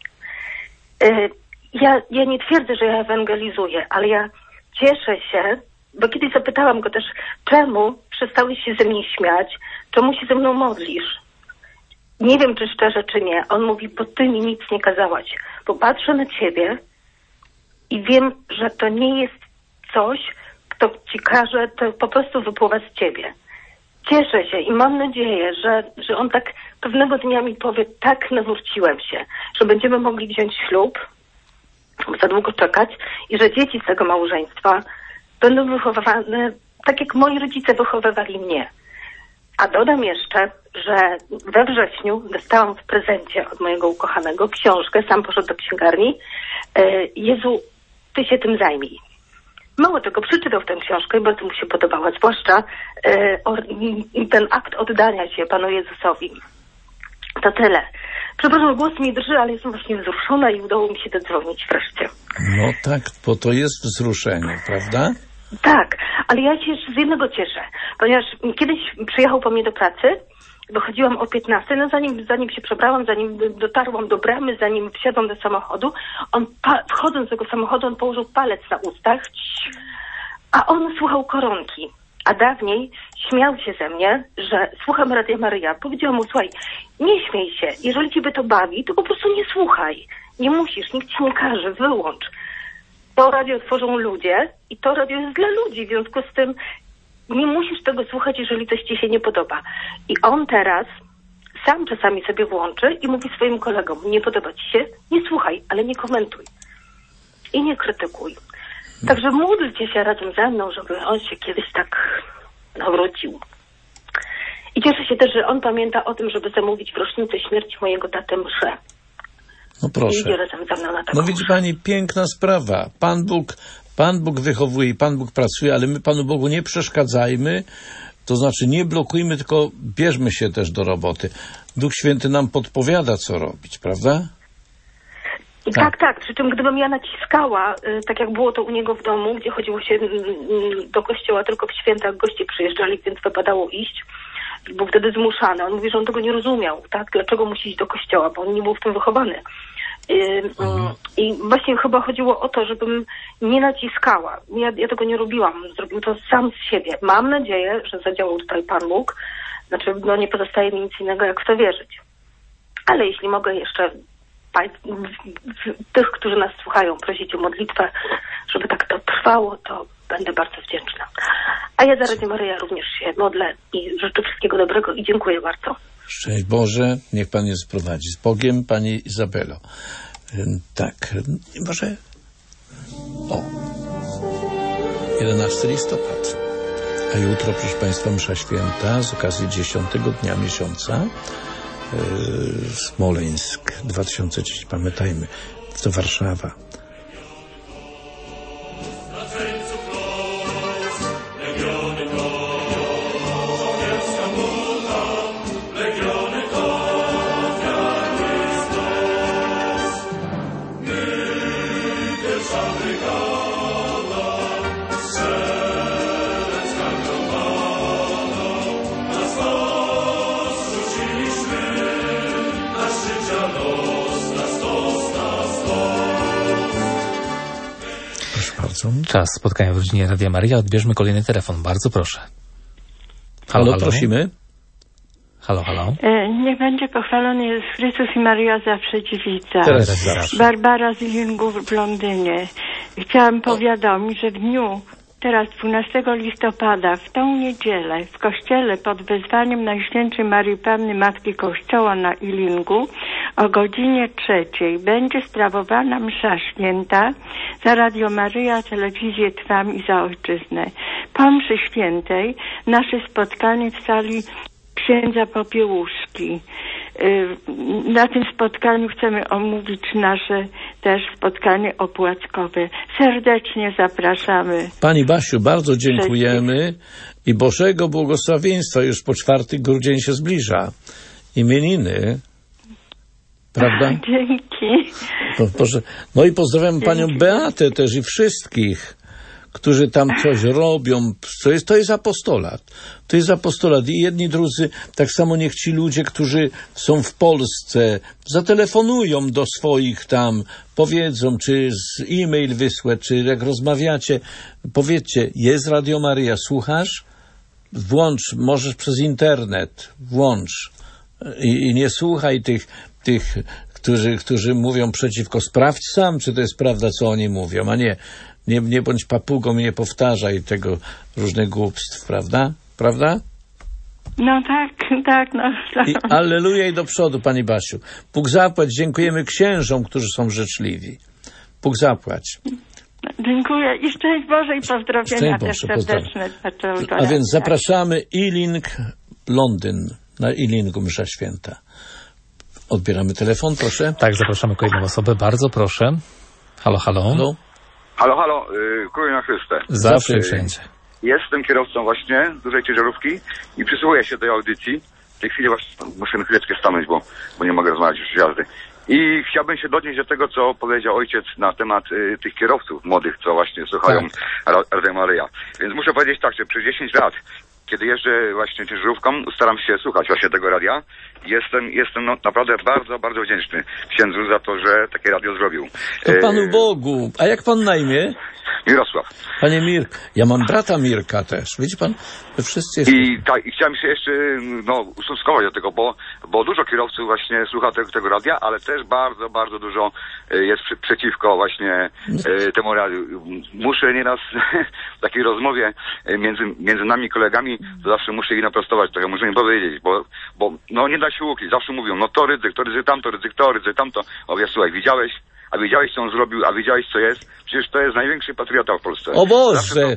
Ja nie twierdzę, że ja ewangelizuję, ale ja cieszę się, bo kiedyś zapytałam go też, czemu przestałeś się ze mnie śmiać, czemu się ze mną modlisz? Nie wiem, czy szczerze, czy nie. On mówi, bo ty mi nic nie kazałaś, bo patrzę na ciebie i wiem, że to nie jest coś, kto ci każe, to po prostu wypływa z ciebie. Cieszę się i mam nadzieję, że on tak pewnego dnia mi powie, tak nawróciłem się, że będziemy mogli wziąć ślub, za długo czekać i że dzieci z tego małżeństwa będą wychowywane tak, jak moi rodzice wychowywali mnie. A dodam jeszcze, że we wrześniu dostałam w prezencie od mojego ukochanego książkę, sam poszedł do księgarni, Jezu, ty się tym zajmij. Mało tego, przeczytał tę książkę i bardzo mu się podobała, zwłaszcza ten akt oddania się Panu Jezusowi. To tyle. Przepraszam, głos mi drży, ale jestem właśnie wzruszona i udało mi się dodzwonić wreszcie. No tak, bo to jest wzruszenie, prawda? Tak, ale ja się z jednego cieszę, ponieważ kiedyś przyjechał po mnie do pracy, wychodziłam o 15, no zanim się przebrałam, zanim dotarłam do bramy, zanim wsiadłam do samochodu, wchodząc do tego samochodu, on położył palec na ustach, a on słuchał koronki. A dawniej śmiał się ze mnie, że słucham Radia Maryja. Powiedziałam mu, słuchaj, nie śmiej się, jeżeli ciebie to bawi, to po prostu nie słuchaj. Nie musisz, nikt ci nie każe, wyłącz. To radio tworzą ludzie i to radio jest dla ludzi, w związku z tym nie musisz tego słuchać, jeżeli coś ci się nie podoba. I on teraz sam czasami sobie włączy i mówi swoim kolegom, nie podoba ci się, nie słuchaj, ale nie komentuj. I nie krytykuj. Także módlcie się razem ze mną, żeby on się kiedyś tak nawrócił. I cieszę się też, że on pamięta o tym, żeby zamówić w rocznicę śmierci mojego taty mszę. No proszę. I idzie razem ze mną na taką No widzi pani, piękna sprawa. Pan Bóg wychowuje i Pan Bóg pracuje, ale my Panu Bogu nie przeszkadzajmy, to znaczy nie blokujmy, tylko bierzmy się też do roboty. Duch Święty nam podpowiada, co robić, prawda? Tak. Przy czym gdybym ja naciskała, tak jak było to u niego w domu, gdzie chodziło się do kościoła tylko w świętach, goście przyjeżdżali, więc wypadało iść. Był wtedy zmuszany. On mówi, że on tego nie rozumiał, tak? Dlaczego musi iść do kościoła, bo on nie był w tym wychowany. I właśnie chyba chodziło o to, żebym nie naciskała. Ja tego nie robiłam. Zrobił to sam z siebie. Mam nadzieję, że zadziałał tutaj Pan Bóg. Znaczy, no nie pozostaje mi nic innego, jak w to wierzyć. Ale jeśli mogę jeszcze tych, którzy nas słuchają, prosić o modlitwę, żeby tak to trwało, to będę bardzo wdzięczna. A ja za Radio Maryja również się modlę i życzę wszystkiego dobrego i dziękuję bardzo. Szczęść Boże, niech Pan jest prowadzi. Z Bogiem, Pani Izabelo. Tak, może... 11 listopad. A jutro, proszę Państwa, msza święta z okazji 10 dnia miesiąca. Smoleńsk 2010, pamiętajmy, to Warszawa. Nos, nas, nas, bardzo. Czas spotkania w rodzinie Radia Maryja. Odbierzmy kolejny telefon. Bardzo proszę. Halo, prosimy. Halo. Niech będzie pochwalony Jezus Chrystus i Maryja zawsze dziewica. Teraz. Barbara z Ealingu w Londynie. Chciałam powiadomić, że w dniu teraz 12 listopada, w tą niedzielę, w kościele pod wezwaniem Najświętszej Maryi Panny Matki Kościoła na Ealingu o godzinie 3 będzie sprawowana msza święta za Radio Maryja, Telewizję Trwam i za Ojczyznę. Po mszy świętej nasze spotkanie w sali księdza Popiełuszki. Na tym spotkaniu chcemy omówić nasze też spotkanie opłatkowe. Serdecznie zapraszamy. Pani Basiu, bardzo dziękujemy i Bożego błogosławieństwa. Już po 4 grudzień się zbliża. Imieniny. Prawda? Dzięki. No i pozdrawiam panią Beatę też i wszystkich, którzy tam coś robią. To jest apostolat. To jest apostolat. I jedni, drudzy, tak samo niech ci ludzie, którzy są w Polsce, zatelefonują do swoich tam, powiedzą, czy z e-mail wysłać, czy jak rozmawiacie, powiedzcie, jest Radio Maryja, słuchasz? Włącz, możesz przez internet, włącz. I nie słuchaj tych którzy mówią przeciwko. Sprawdź sam, czy to jest prawda, co oni mówią, a nie bądź papugą i nie powtarzaj tego różnych głupstw, prawda? Prawda? No tak. I alleluja i do przodu, pani Basiu. Bóg zapłać, dziękujemy księżom, którzy są życzliwi. Bóg zapłać. Dziękuję i szczęść Boże i pozdrowienia też serdeczne. A więc zapraszamy Ealing, Londyn, na Ealingu msza święta. Odbieramy telefon, proszę. Tak, zapraszamy kolejną osobę. Bardzo proszę. Halo. Halo, krój na Chryste. Zawsze wszędzie. Jestem kierowcą właśnie dużej ciężarówki i przysłuchuję się tej audycji. W tej chwili właśnie muszę na chwileczkę stanąć, bo nie mogę rozmawiać już z jazdy. I chciałbym się odnieść do tego, co powiedział ojciec na temat tych kierowców młodych, co właśnie słuchają Radia Maryja. Więc muszę powiedzieć tak, że przez 10 lat, kiedy jeżdżę właśnie ciężarówką, staram się słuchać właśnie tego radia. Jestem naprawdę bardzo, bardzo wdzięczny księdzu za to, że takie radio zrobił. To Panu Bogu. A jak pan na imię? Mirosław. Panie Mirk, ja mam brata Mirka też. Widzi pan? Wszyscy I chciałem się jeszcze ustosunkować do tego, bo dużo kierowców właśnie słucha tego radia, ale też bardzo, bardzo dużo jest przeciwko właśnie temu radiu. Muszę nieraz w takiej rozmowie między nami kolegami, to zawsze muszę ich naprostować, trochę muszę im powiedzieć, bo nie da się ukryć. Zawsze mówią, to ryzyk tamto. Słuchaj, widziałeś, co on zrobił, a widziałeś, co jest? Przecież to jest największy patriota w Polsce. O Boże!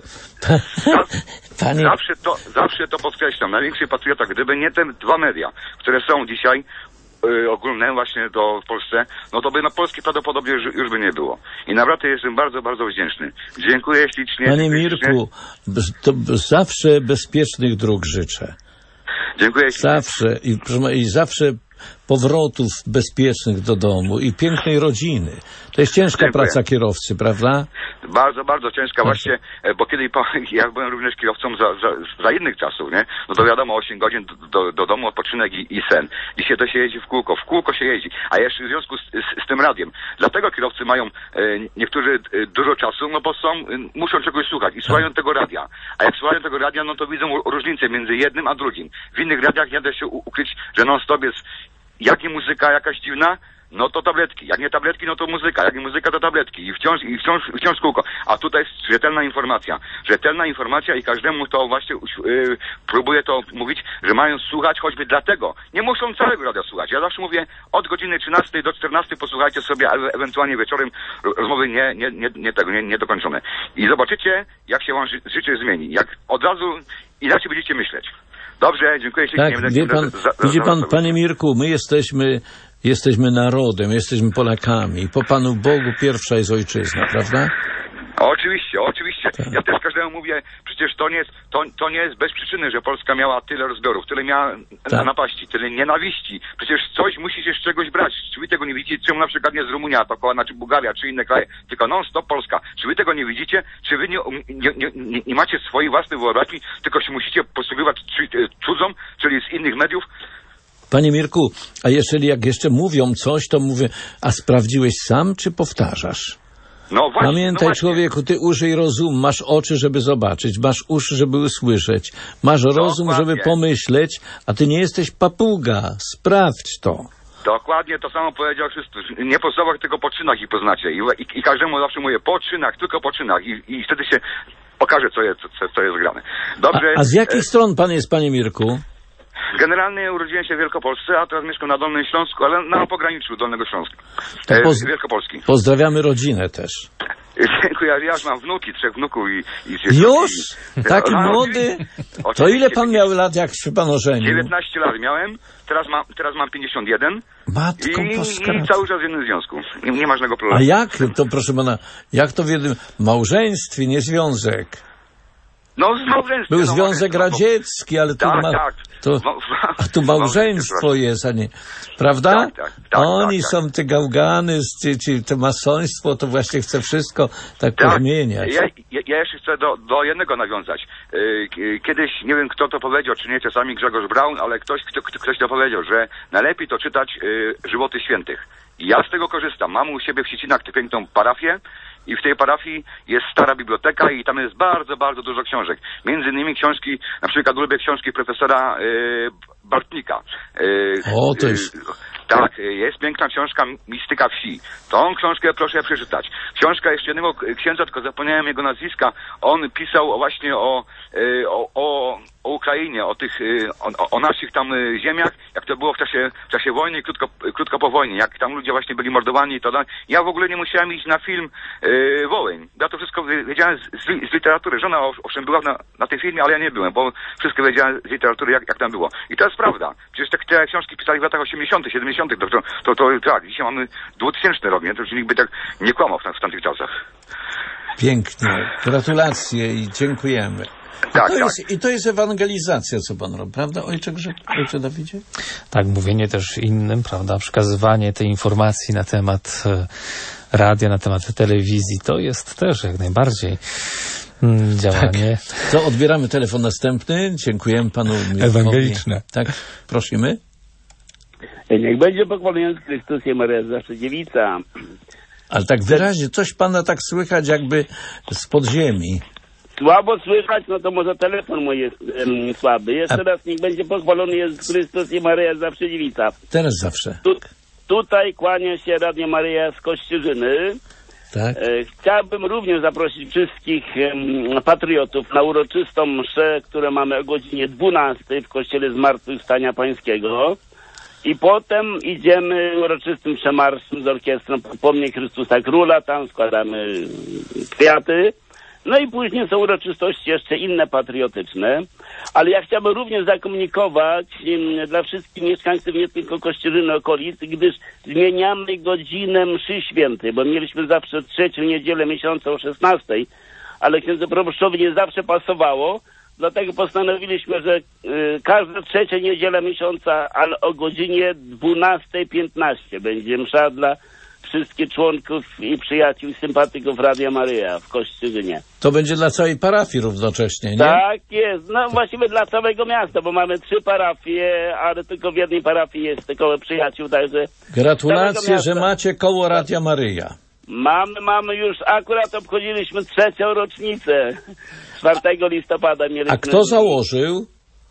Zawsze to podkreślam. Największy patriota, gdyby nie te dwa media, które są dzisiaj ogólne właśnie w Polsce, to by na Polsce prawdopodobnie już by nie było. I naprawdę jestem bardzo, bardzo wdzięczny. Dziękuję ślicznie. Panie Mirku, zawsze bezpiecznych dróg życzę. Dziękuję ślicznie. Zawsze. I zawsze powrotów bezpiecznych do domu i pięknej rodziny. To jest ciężka praca kierowcy, prawda? Bardzo, bardzo ciężka właśnie, bo kiedy jak byłem również kierowcą za innych czasów, nie? To wiadomo, 8 godzin do domu, odpoczynek i sen. Dzisiaj to się jeździ w kółko się jeździ, a jeszcze w związku z tym radiem. Dlatego kierowcy mają niektórzy dużo czasu, bo muszą czegoś słuchać i słuchają tego radia. A jak słuchają tego radia, to widzą różnicę między jednym a drugim. W innych radiach nie da się ukryć, że non-stop jest jak nie muzyka jakaś dziwna, to tabletki. Jak nie tabletki, to muzyka. Jak nie muzyka, to tabletki. I wciąż kółko. A tutaj jest rzetelna informacja i każdemu to właśnie próbuję to mówić, że mają słuchać choćby dlatego. Nie muszą całego radia słuchać. Ja zawsze mówię, od godziny 13 do 14 posłuchajcie sobie, a ewentualnie wieczorem rozmowy niedokończone. I zobaczycie, jak się wam życie zmieni. Jak od razu inaczej będziecie myśleć. Dobrze, dziękuję ślicznie. Tak, widzi pan, panie Mirku, my jesteśmy narodem, jesteśmy Polakami. Po Panu Bogu pierwsza jest ojczyzna, prawda? Oczywiście. Tak. Ja też każdemu mówię, przecież to nie jest bez przyczyny, że Polska miała tyle rozbiorów, tyle miała napaści, tyle nienawiści. Przecież coś musicie z czegoś brać. Czy wy tego nie widzicie? Czemu na przykład nie z Rumunia atakowana, czy Bułgaria, czy inne kraje, tylko non-stop Polska. Czy wy tego nie widzicie? Czy wy nie macie swojej własnej wyobraźni, tylko się musicie posługiwać cudzą, czyli z innych mediów? Panie Mirku, a jak jeszcze mówią coś, to mówię, a sprawdziłeś sam, czy powtarzasz? No właśnie, Pamiętaj, człowieku, ty użyj rozumu, masz oczy, żeby zobaczyć, masz uszy, żeby usłyszeć, masz rozum, żeby pomyśleć, a ty nie jesteś papuga. Sprawdź to. Dokładnie to samo powiedział Chrystus. Nie po słowach, tylko po czynach ich poznacie. I każdemu zawsze mówię, po czynach, tylko po czynach. I wtedy się okaże, co jest grane. Dobrze. A z jakich stron pan jest, panie Mirku? Generalnie urodziłem się w Wielkopolsce, a teraz mieszkam na Dolnym Śląsku, ale na pograniczu Dolnego Śląska. Wielkopolski. Pozdrawiamy rodzinę też. Dziękuję, ja już mam wnuki, 3 wnuków Już? Taki młody? To ile pan miał lat, jak się pan ożenił? 19 lat miałem, teraz mam 51. Matko boska. I cały czas w jednym związku. Nie ma żadnego problemu. A jak to, proszę pana, jak to w jednym małżeństwie, nie związek? No, z małżeństwem. Był związek radziecki, ale tu tak. A tu małżeństwo jest, a nie... Prawda? Tak. Oni są te gałgany, to masoństwo, to właśnie chce wszystko tak pozmieniać. Ja jeszcze chcę do jednego nawiązać. Kiedyś, nie wiem kto to powiedział, czy nie czasami Grzegorz Braun, ale ktoś to powiedział, że najlepiej to czytać żywoty świętych. I ja z tego korzystam. Mam u siebie w Siecinach tę piękną parafię i w tej parafii jest stara biblioteka i tam jest bardzo, bardzo dużo książek. Między innymi książki, na przykład lubię książki profesora Bartnika. To jest... Tak, jest piękna książka Mistyka Wsi. Tą książkę proszę przeczytać. Książka jeszcze jednego księdza, tylko zapomniałem jego nazwiska. On pisał właśnie o Ukrainie, o naszych tam ziemiach, jak to było w czasie wojny i krótko po wojnie, jak tam ludzie właśnie byli mordowani i to dalej. Ja w ogóle nie musiałem iść na film Wołyń. Ja to wszystko wiedziałem z literatury. Żona owszem była na tym filmie, ale ja nie byłem, bo wszystko wiedziałem z literatury, jak tam było. I to jest prawda. Przecież te książki pisali w latach 80., 70., to tak, dzisiaj mamy 2000 rok, nie? To już nikt by tak nie kłamał w tamtych czasach. Pięknie. Gratulacje i dziękujemy. I to jest ewangelizacja, co pan robi, prawda, ojcze Dawidzie? Tak, mówienie też innym, prawda, przekazywanie tej informacji na temat radia, na temat telewizji, to jest też jak najbardziej działanie. Tak. To odbieramy telefon następny. Dziękujemy panu Mirkowi. Ewangeliczne. Tak, prosimy. Niech będzie pochwalony Chrystus i Maryja zawsze dziewica. Ale tak wyraźnie, coś pana tak słychać jakby z podziemi. Słabo słychać, no to może telefon mój jest słaby. Jeszcze raz niech będzie pochwalony Jezus Chrystus i Maryja zawsze dziewica. Teraz zawsze. Tutaj kłania się Radio Maryja z Kościerzyny. Tak. Chciałbym również zaprosić wszystkich patriotów na uroczystą mszę, które mamy o godzinie 12 w Kościele Zmartwychwstania Pańskiego. I potem idziemy uroczystym przemarszem z orkiestrą Pomnik Chrystusa Króla, tam składamy kwiaty. No i później są uroczystości jeszcze inne patriotyczne. Ale ja chciałbym również zakomunikować dla wszystkich mieszkańców nie tylko Kościerzyny okolicy, gdyż zmieniamy godzinę mszy świętej, bo mieliśmy zawsze trzecią niedzielę miesiąca o 16, ale księdzu proboszczowi nie zawsze pasowało. Dlatego postanowiliśmy, że każda trzecia niedziela miesiąca, ale o godzinie 12:15 będzie msza dla wszystkich członków i przyjaciół i sympatyków Radia Maryja w Kościerzynie. To będzie dla całej parafii równocześnie, nie? Tak jest. No właściwie dla całego miasta, bo mamy 3 parafie, ale tylko w jednej parafii jest tylko przyjaciół, także... Gratulacje, że macie koło Radia Maryja. Mamy już, akurat obchodziliśmy 3. rocznicę. 4 listopada mieliśmy... A kto założył?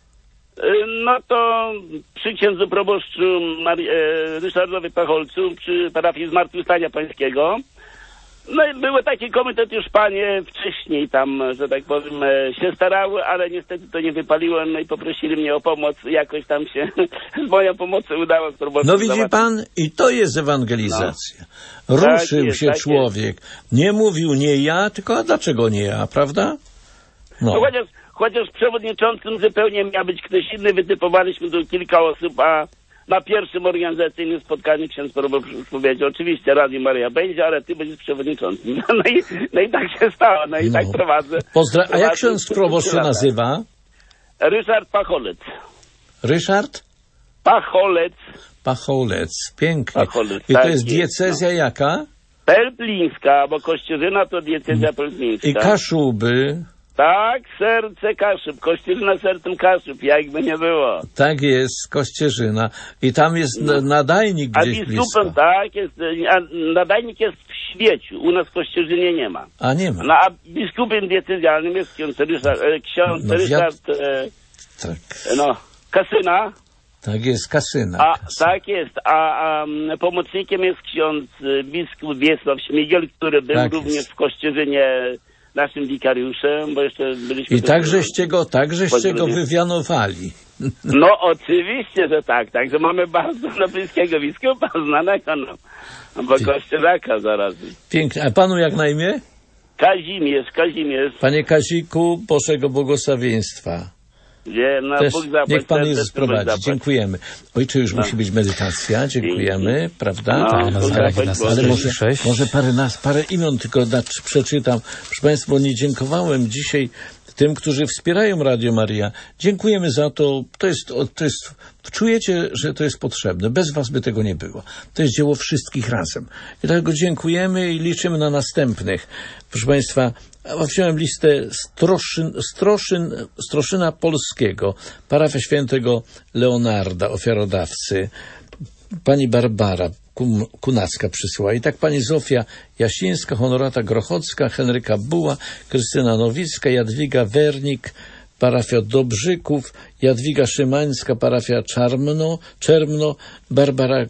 No to przy księdzu proboszczu Ryszardowi Pacholcu przy parafii Zmartwychwstania Pańskiego. No i były takie komitet już panie wcześniej tam, że tak powiem, się starały, ale niestety to nie wypaliłem, no i poprosili mnie o pomoc. Jakoś tam się z moją pomocą udało z proboszczem. No widzi pan, i to jest ewangelizacja. No. Ruszył tak się tak człowiek. Nie mówił nie ja, tylko a dlaczego nie ja, prawda? No chociaż przewodniczącym zupełnie miał być ktoś inny, wytypowaliśmy tu kilka osób, a na pierwszym organizacyjnym spotkaniu ksiądz proboszcz powiedział, oczywiście Radio Maryja będzie, ale ty będziesz przewodniczącym. No i tak się stało, no i tak prowadzę. A jak ksiądz proboszcz się nazywa? Ryszard Pacholec. Ryszard? Pacholec, pięknie. Pacholec, i to jest diecezja jaka? Pelplińska, bo Kościerzyna to diecezja pelplińska. I Kaszuby? Tak, serce Kaszub, Kościerzyna sercem Kaszub, jakby nie było. Tak jest, Kościerzyna. I tam jest nadajnik gdzieś blisko. Tak, jest, nadajnik jest w świeciu. U nas w Kościerzynie nie ma. A nie ma. No a biskupem diecezjalnym jest ksiądz Ryszard Kasyna. Tak jest, Kasyna. Tak jest. A pomocnikiem jest ksiądz biskup Wiesław Śmigiel, który był również w Kościerzynie naszym wikariuszem, bo jeszcze byliśmy... I takżeście go wywianowali. No oczywiście, że tak. Także mamy bardzo nobryjskiego biskupa, znanego bo kościelaka zarazem. Pięknie. A panu jak na imię? Kazimierz. Panie Kaziku, Bożego błogosławieństwa. Niech Pan Jezus prowadzi. Dziękujemy. Ojcze, już musi być medytacja. Dziękujemy, prawda? Ale może parę imion tylko przeczytam. Proszę Państwa, bo nie dziękowałem dzisiaj tym, którzy wspierają Radio Maria. Dziękujemy za to. To jest, czujecie, że to jest potrzebne. Bez was by tego nie było. To jest dzieło wszystkich razem. I dlatego dziękujemy i liczymy na następnych. Proszę Państwa, wziąłem listę Stroszyna Polskiego, parafia świętego Leonarda, ofiarodawcy, pani Barbara Kunacka przysłała. I tak pani Zofia Jasińska, Honorata Grochocka, Henryka Buła, Krystyna Nowicka, Jadwiga Wernik, parafia Dobrzyków, Jadwiga Szymańska, parafia Czermno, Barbara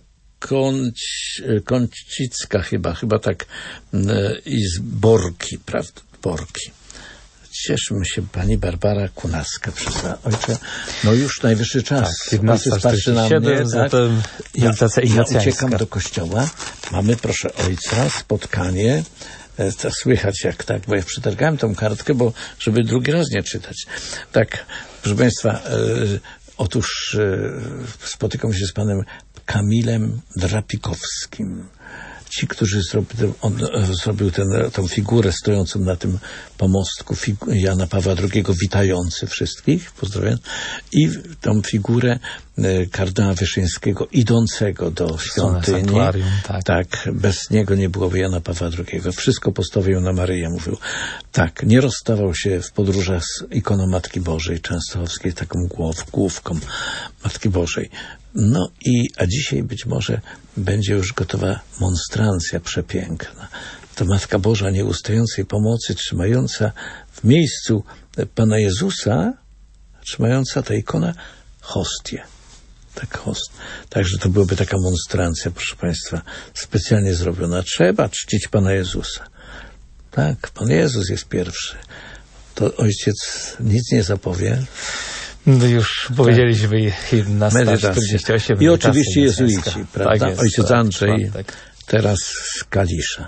Kącicka chyba tak, i z Borki, prawda? Borki. Cieszymy się, pani Barbara Kunacka przysłała. Ojcze, no już najwyższy czas. Tak, 15:47, zatem medytacja ignacjańska. Ja uciekam do kościoła. Mamy, proszę ojca, spotkanie. To słychać jak tak, bo ja przetargałem tą kartkę, żeby drugi raz nie czytać. Tak, proszę Państwa, otóż spotykam się z panem Kamilem Drapikowskim. Ci, którzy zrobił tą figurę stojącą na tym pomostku Jana Pawła II, witający wszystkich, pozdrawiam, i tą figurę kardynała Wyszyńskiego idącego do świątyni. Tak, bez niego nie byłoby Jana Pawła II. Wszystko postawił na Maryję, mówił. Tak, nie rozstawał się w podróżach z ikoną Matki Bożej Częstochowskiej, taką główką Matki Bożej. No a dzisiaj być może będzie już gotowa monstrancja przepiękna. To Matka Boża nieustającej pomocy, trzymająca w miejscu Pana Jezusa, trzymająca ta ikona hostię. Tak, Także to byłaby taka monstrancja, proszę Państwa, specjalnie zrobiona. Trzeba czcić Pana Jezusa. Tak, Pan Jezus jest pierwszy. To Ojciec nic nie zapowie. No już powiedzieliśmy 11:48. I oczywiście jezuici, prawda? Tak jest, Ojciec Andrzej, teraz z Kalisza.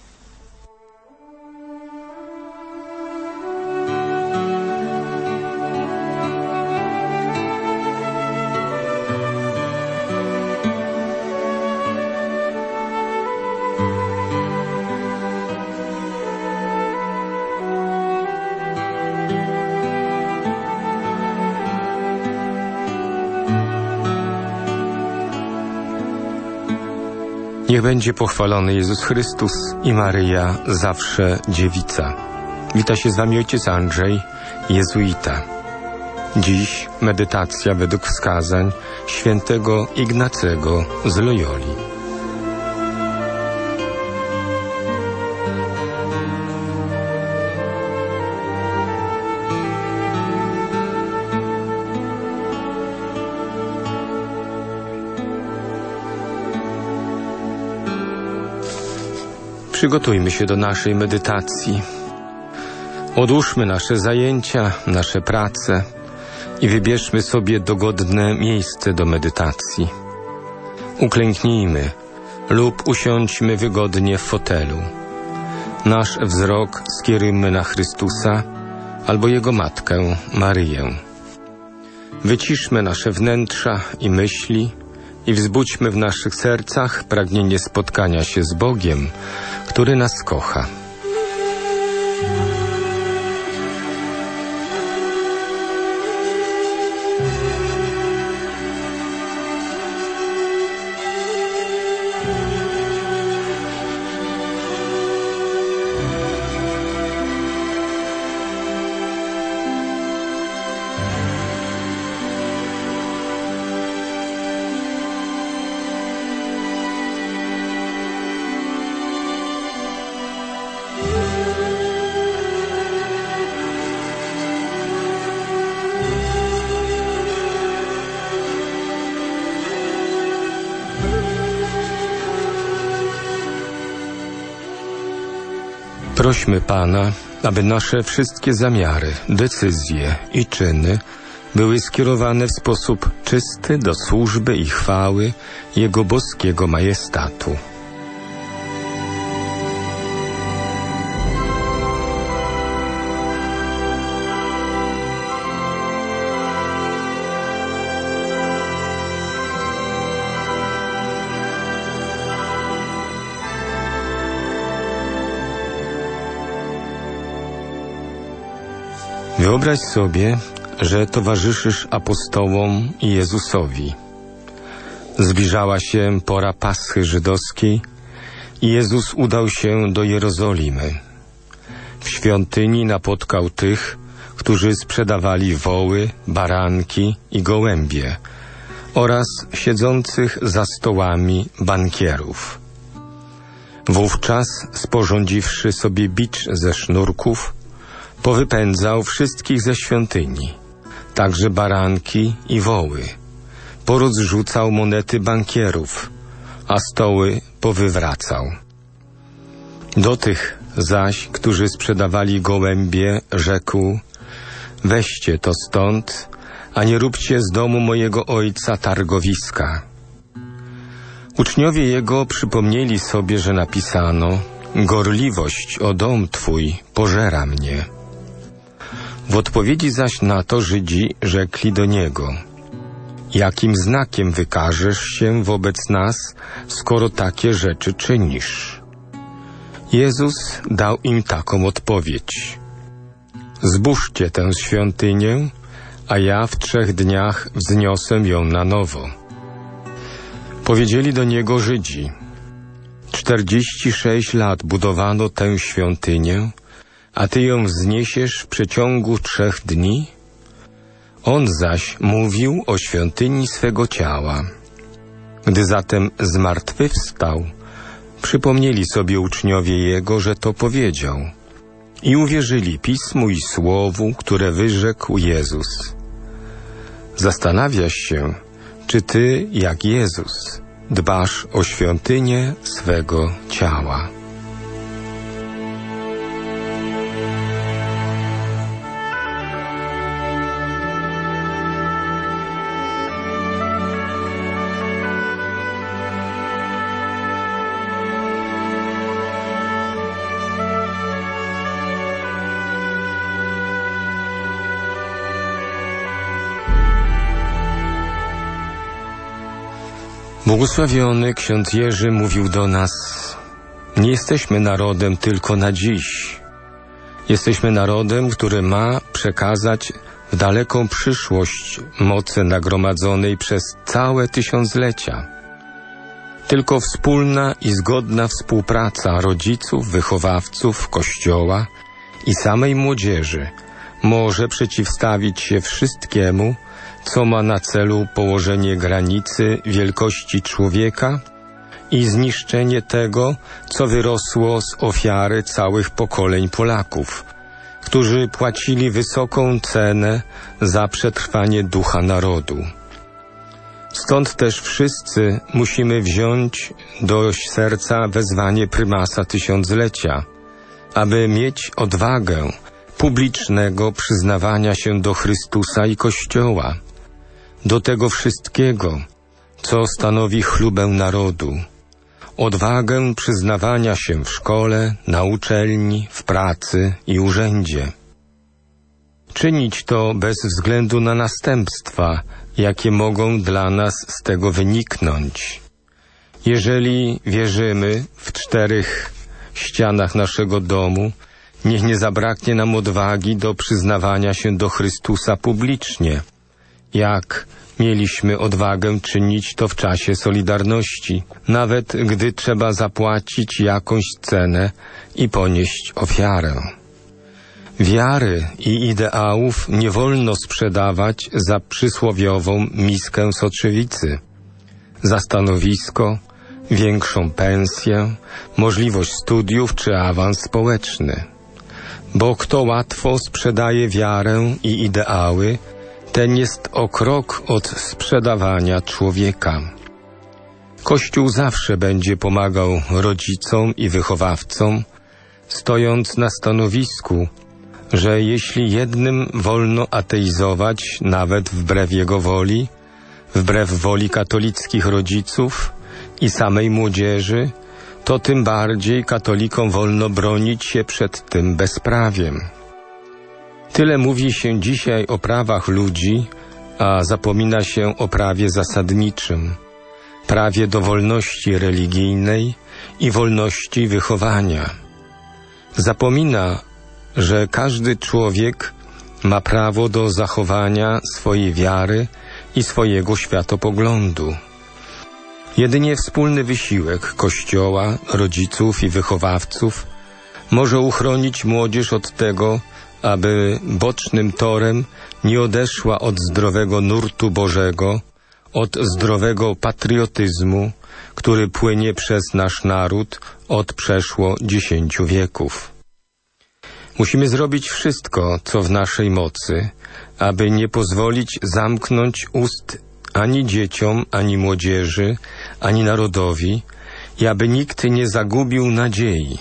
Niech będzie pochwalony Jezus Chrystus i Maryja, zawsze dziewica. Wita się z wami ojciec Andrzej, jezuita. Dziś medytacja według wskazań świętego Ignacego z Loyoli. Przygotujmy się do naszej medytacji. Odłóżmy nasze zajęcia, nasze prace i wybierzmy sobie dogodne miejsce do medytacji. Uklęknijmy lub usiądźmy wygodnie w fotelu. Nasz wzrok skierujmy na Chrystusa albo Jego Matkę, Maryję. Wyciszmy nasze wnętrza i myśli i wzbudźmy w naszych sercach pragnienie spotkania się z Bogiem, który nas kocha. Prośmy Pana, aby nasze wszystkie zamiary, decyzje i czyny były skierowane w sposób czysty do służby i chwały Jego boskiego majestatu. Wyobraź sobie, że towarzyszysz apostołom i Jezusowi. Zbliżała się pora Paschy żydowskiej i Jezus udał się do Jerozolimy. W świątyni napotkał tych, którzy sprzedawali woły, baranki i gołębie oraz siedzących za stołami bankierów. Wówczas, sporządziwszy sobie bicz ze sznurków, powypędzał wszystkich ze świątyni, także baranki i woły. Porozrzucał monety bankierów, a stoły powywracał. Do tych zaś, którzy sprzedawali gołębie, rzekł: weźcie to stąd, a nie róbcie z domu mojego ojca targowiska. Uczniowie jego przypomnieli sobie, że napisano: gorliwość o dom Twój pożera mnie. W odpowiedzi zaś na to Żydzi rzekli do Niego: jakim znakiem wykażesz się wobec nas, skoro takie rzeczy czynisz? Jezus dał im taką odpowiedź: zburzcie tę świątynię, a ja w 3 dniach wzniosę ją na nowo. Powiedzieli do Niego Żydzi: 46 lat budowano tę świątynię, a Ty ją wzniesiesz w przeciągu 3 dni? On zaś mówił o świątyni swego ciała. Gdy zatem zmartwychwstał, przypomnieli sobie uczniowie Jego, że to powiedział, i uwierzyli Pismu i Słowu, które wyrzekł Jezus. Zastanawiasz się, czy Ty, jak Jezus, dbasz o świątynię swego ciała. Błogosławiony ksiądz Jerzy mówił do nas: nie jesteśmy narodem tylko na dziś. Jesteśmy narodem, który ma przekazać w daleką przyszłość mocy nagromadzonej przez całe tysiąclecia. Tylko wspólna i zgodna współpraca rodziców, wychowawców, Kościoła i samej młodzieży może przeciwstawić się wszystkiemu, co ma na celu położenie granicy wielkości człowieka i zniszczenie tego, co wyrosło z ofiary całych pokoleń Polaków, którzy płacili wysoką cenę za przetrwanie ducha narodu. Stąd też wszyscy musimy wziąć do serca wezwanie prymasa tysiąclecia, aby mieć odwagę publicznego przyznawania się do Chrystusa i Kościoła, do tego wszystkiego, co stanowi chlubę narodu, odwagę przyznawania się w szkole, na uczelni, w pracy i urzędzie. Czynić to bez względu na następstwa, jakie mogą dla nas z tego wyniknąć. Jeżeli wierzymy w 4 ścianach naszego domu, niech nie zabraknie nam odwagi do przyznawania się do Chrystusa publicznie, jak mieliśmy odwagę czynić to w czasie Solidarności, nawet gdy trzeba zapłacić jakąś cenę i ponieść ofiarę. Wiary i ideałów nie wolno sprzedawać za przysłowiową miskę soczewicy, za stanowisko, większą pensję, możliwość studiów czy awans społeczny. Bo kto łatwo sprzedaje wiarę i ideały, ten jest o krok od sprzedawania człowieka. Kościół zawsze będzie pomagał rodzicom i wychowawcom stojąc na stanowisku, że jeśli jednym wolno ateizować, nawet wbrew jego woli, wbrew woli katolickich rodziców i samej młodzieży, to tym bardziej katolikom wolno bronić się przed tym bezprawiem. Tyle mówi się dzisiaj o prawach ludzi, a zapomina się o prawie zasadniczym, prawie do wolności religijnej i wolności wychowania. Zapomina, że każdy człowiek ma prawo do zachowania swojej wiary i swojego światopoglądu. Jedynie wspólny wysiłek Kościoła, rodziców i wychowawców może uchronić młodzież od tego, aby bocznym torem nie odeszła od zdrowego nurtu Bożego, od zdrowego patriotyzmu, który płynie przez nasz naród od przeszło 10 wieków. Musimy zrobić wszystko, co w naszej mocy, aby nie pozwolić zamknąć ust ani dzieciom, ani młodzieży, ani narodowi i aby nikt nie zagubił nadziei.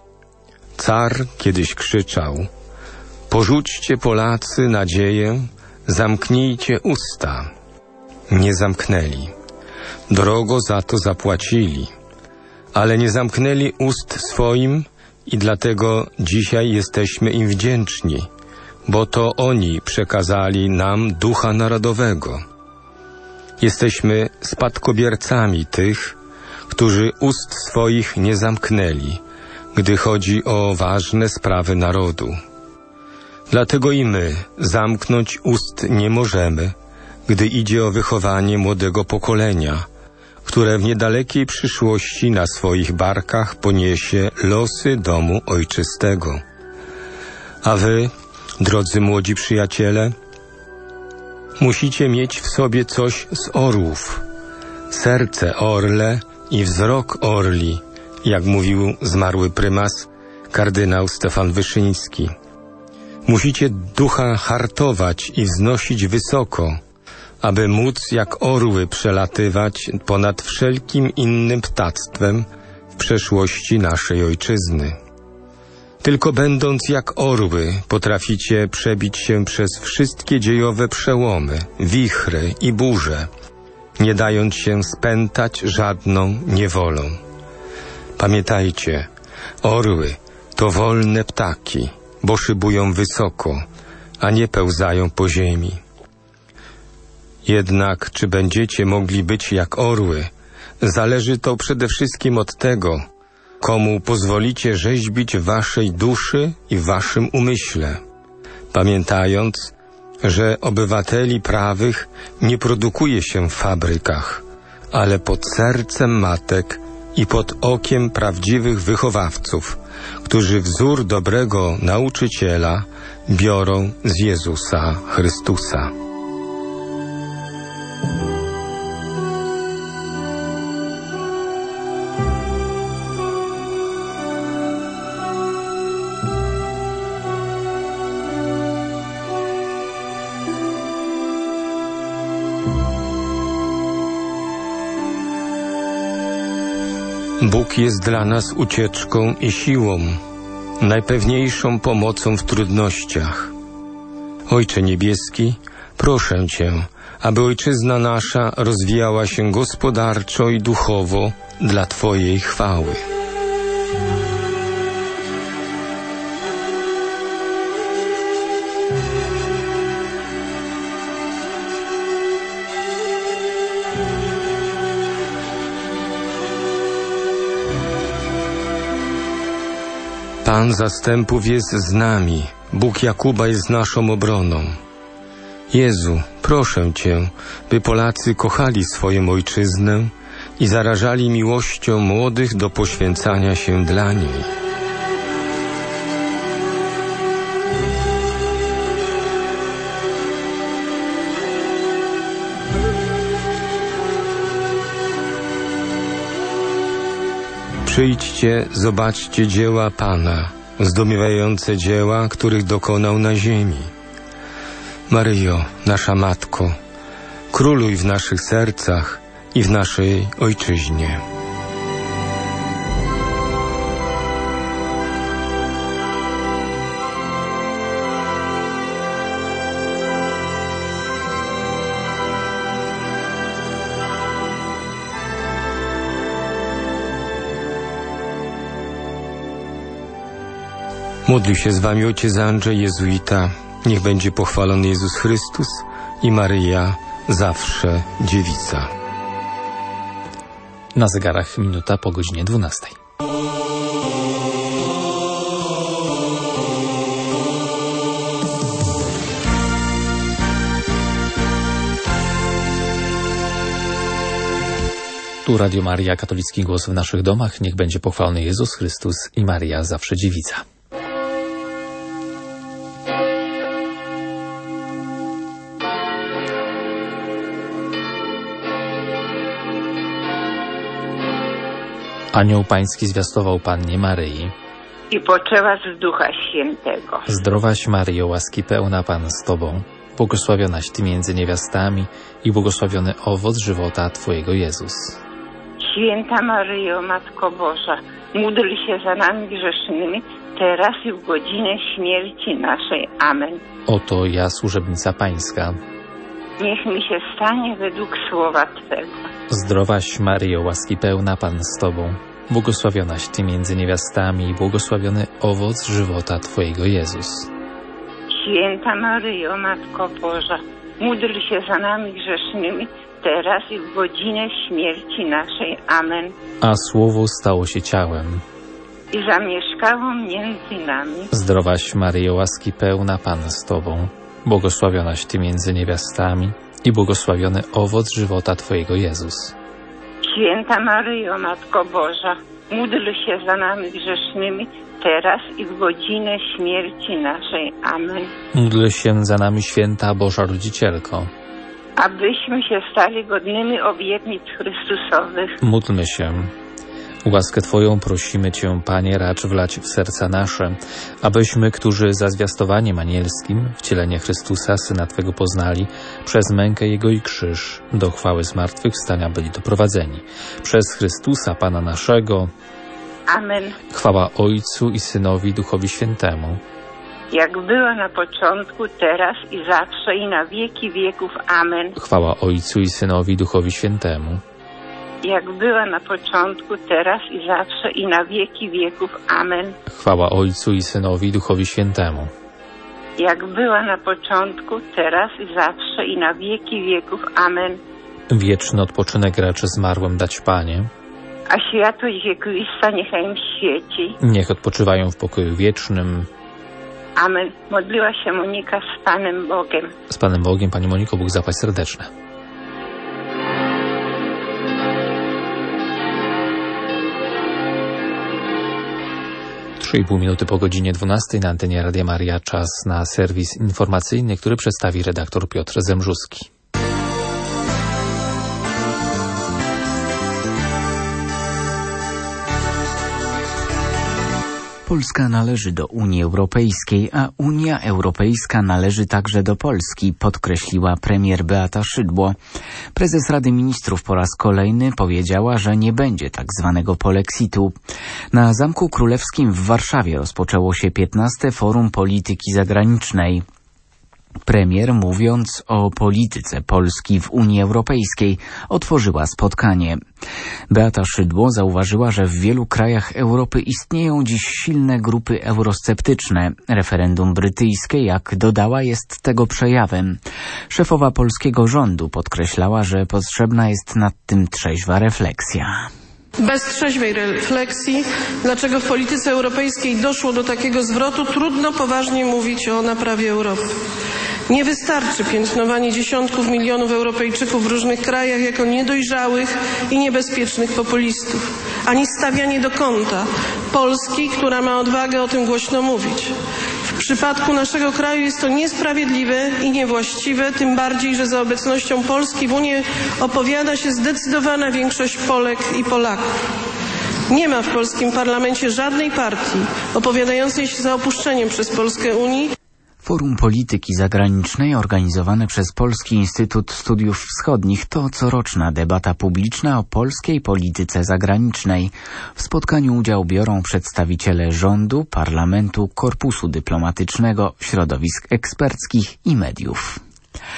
Car kiedyś krzyczał: porzućcie, Polacy, nadzieję, zamknijcie usta. Nie zamknęli. Drogo za to zapłacili. Ale nie zamknęli ust swoim i dlatego dzisiaj jesteśmy im wdzięczni, bo to oni przekazali nam ducha narodowego. Jesteśmy spadkobiercami tych, którzy ust swoich nie zamknęli, gdy chodzi o ważne sprawy narodu. Dlatego i my zamknąć ust nie możemy, gdy idzie o wychowanie młodego pokolenia, które w niedalekiej przyszłości na swoich barkach poniesie losy domu ojczystego. A wy, drodzy młodzi przyjaciele, musicie mieć w sobie coś z orłów, serce orle i wzrok orli, jak mówił zmarły prymas kardynał Stefan Wyszyński. Musicie ducha hartować i wznosić wysoko, aby móc jak orły przelatywać ponad wszelkim innym ptactwem w przeszłości naszej ojczyzny. Tylko będąc jak orły potraficie przebić się przez wszystkie dziejowe przełomy, wichry i burze, nie dając się spętać żadną niewolą. Pamiętajcie, orły to wolne ptaki, bo szybują wysoko, a nie pełzają po ziemi. Jednak czy będziecie mogli być jak orły, zależy to przede wszystkim od tego, komu pozwolicie rzeźbić w waszej duszy i w waszym umyśle, pamiętając, że obywateli prawych nie produkuje się w fabrykach, ale pod sercem matek i pod okiem prawdziwych wychowawców, którzy wzór dobrego nauczyciela biorą z Jezusa Chrystusa. Bóg jest dla nas ucieczką i siłą, najpewniejszą pomocą w trudnościach. Ojcze Niebieski, proszę Cię, aby Ojczyzna nasza rozwijała się gospodarczo i duchowo dla Twojej chwały. Pan zastępów jest z nami, Bóg Jakuba jest naszą obroną. Jezu, proszę Cię, by Polacy kochali swoją ojczyznę i zarażali miłością młodych do poświęcania się dla niej. Przyjdźcie, zobaczcie dzieła Pana, zdumiewające dzieła, których dokonał na ziemi. Maryjo, nasza Matko, króluj w naszych sercach i w naszej Ojczyźnie. Módli się z wami ojciec Andrzej, jezuita. Niech będzie pochwalony Jezus Chrystus i Maryja, zawsze dziewica. Na zegarach minuta po godzinie 12. Tu Radio Maria, katolicki głos w naszych domach. Niech będzie pochwalony Jezus Chrystus i Maryja, zawsze dziewica. Anioł Pański zwiastował Pannie Maryi. I poczęła z Ducha Świętego. Zdrowaś Maryjo, łaski pełna, Pan z Tobą, błogosławionaś Ty między niewiastami i błogosławiony owoc żywota Twojego Jezus. Święta Maryjo, Matko Boża, módl się za nami grzesznymi, teraz i w godzinę śmierci naszej. Amen. Oto ja, służebnica Pańska. Niech mi się stanie według słowa Twego. Zdrowaś Maryjo, łaski pełna, Pan z Tobą, błogosławionaś Ty między niewiastami i błogosławiony owoc żywota Twojego Jezus. Święta Maryjo, Matko Boża, módl się za nami grzesznymi, teraz i w godzinę śmierci naszej. Amen. A Słowo stało się ciałem i zamieszkało między nami. Zdrowaś Maryjo, łaski pełna, Pan z Tobą, błogosławionaś Ty między niewiastami i błogosławiony owoc żywota Twojego Jezus. Święta Maryjo, Matko Boża, módl się za nami grzesznymi, teraz i w godzinę śmierci naszej. Amen. Módl się za nami, święta Boża Rodzicielko, abyśmy się stali godnymi obietnic Chrystusowych. Módlmy się. Łaskę Twoją prosimy Cię, Panie, racz wlać w serca nasze, abyśmy, którzy za zwiastowaniem anielskim wcielenie Chrystusa, Syna Twego poznali, przez mękę Jego i krzyż, do chwały zmartwychwstania byli doprowadzeni. Przez Chrystusa, Pana naszego. Amen. Chwała Ojcu i Synowi, i Duchowi Świętemu. Jak była na początku, teraz i zawsze, i na wieki wieków. Amen. Chwała Ojcu i Synowi, i Duchowi Świętemu. Jak była na początku, teraz i zawsze, i na wieki wieków. Amen. Chwała Ojcu i Synowi, i Duchowi Świętemu. Jak była na początku, teraz i zawsze, i na wieki wieków. Amen. Wieczny odpoczynek raczy zmarłym dać, Panie, a światłość wiekuista niechaj im świeci. Niech odpoczywają w pokoju wiecznym. Amen. Modliła się Monika z Panem Bogiem. Z Panem Bogiem, Pani Moniko, Bóg zapłać serdeczne. Pół minuty po godzinie 12 na antenie Radia Maria. Czas na serwis informacyjny, który przedstawi redaktor Piotr Zembrzuski. Polska należy do Unii Europejskiej, a Unia Europejska należy także do Polski, podkreśliła premier Beata Szydło. Prezes Rady Ministrów po raz kolejny powiedziała, że nie będzie tak zwanego polexitu. Na Zamku Królewskim w Warszawie rozpoczęło się 15. Forum Polityki Zagranicznej. Premier, mówiąc o polityce Polski w Unii Europejskiej, otworzyła spotkanie. Beata Szydło zauważyła, że w wielu krajach Europy istnieją dziś silne grupy eurosceptyczne. Referendum brytyjskie, jak dodała, jest tego przejawem. Szefowa polskiego rządu podkreślała, że potrzebna jest nad tym trzeźwa refleksja. Bez trzeźwej refleksji, dlaczego w polityce europejskiej doszło do takiego zwrotu, trudno poważnie mówić o naprawie Europy. Nie wystarczy piętnowanie dziesiątków milionów Europejczyków w różnych krajach jako niedojrzałych i niebezpiecznych populistów, ani stawianie do kąta Polski, która ma odwagę o tym głośno mówić. W przypadku naszego kraju jest to niesprawiedliwe i niewłaściwe, tym bardziej, że za obecnością Polski w Unii opowiada się zdecydowana większość Polek i Polaków. Nie ma w polskim parlamencie żadnej partii opowiadającej się za opuszczeniem przez Polskę Unii. Forum Polityki Zagranicznej organizowane przez Polski Instytut Studiów Wschodnich to coroczna debata publiczna o polskiej polityce zagranicznej. W spotkaniu udział biorą przedstawiciele rządu, parlamentu, korpusu dyplomatycznego, środowisk eksperckich i mediów.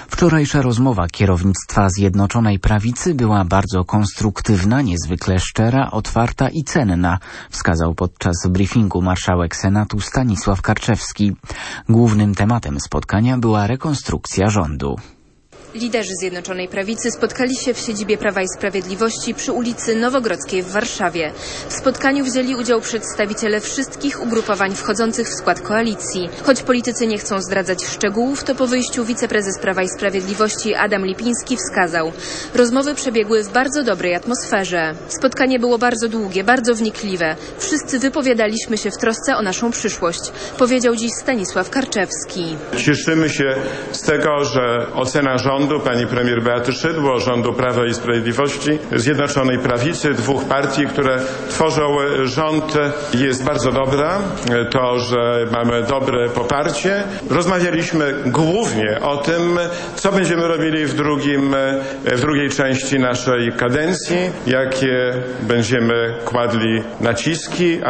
Wczorajsza rozmowa kierownictwa Zjednoczonej Prawicy była bardzo konstruktywna, niezwykle szczera, otwarta i cenna, wskazał podczas briefingu marszałek Senatu Stanisław Karczewski. Głównym tematem spotkania była rekonstrukcja rządu. Liderzy Zjednoczonej Prawicy spotkali się w siedzibie Prawa i Sprawiedliwości przy ulicy Nowogrodzkiej w Warszawie. W spotkaniu wzięli udział przedstawiciele wszystkich ugrupowań wchodzących w skład koalicji. Choć politycy nie chcą zdradzać szczegółów, to po wyjściu wiceprezes Prawa i Sprawiedliwości Adam Lipiński wskazał: rozmowy przebiegły w bardzo dobrej atmosferze. Spotkanie było bardzo długie, bardzo wnikliwe. Wszyscy wypowiadaliśmy się w trosce o naszą przyszłość, powiedział dziś Stanisław Karczewski. Cieszymy się z tego, że ocena rządu pani premier Beaty Szydło, rządu Prawa i Sprawiedliwości, Zjednoczonej Prawicy, dwóch partii, które tworzą rząd, jest bardzo dobra. To, że mamy dobre poparcie. Rozmawialiśmy głównie o tym, co będziemy robili w drugiej części naszej kadencji, jakie będziemy kładli naciski,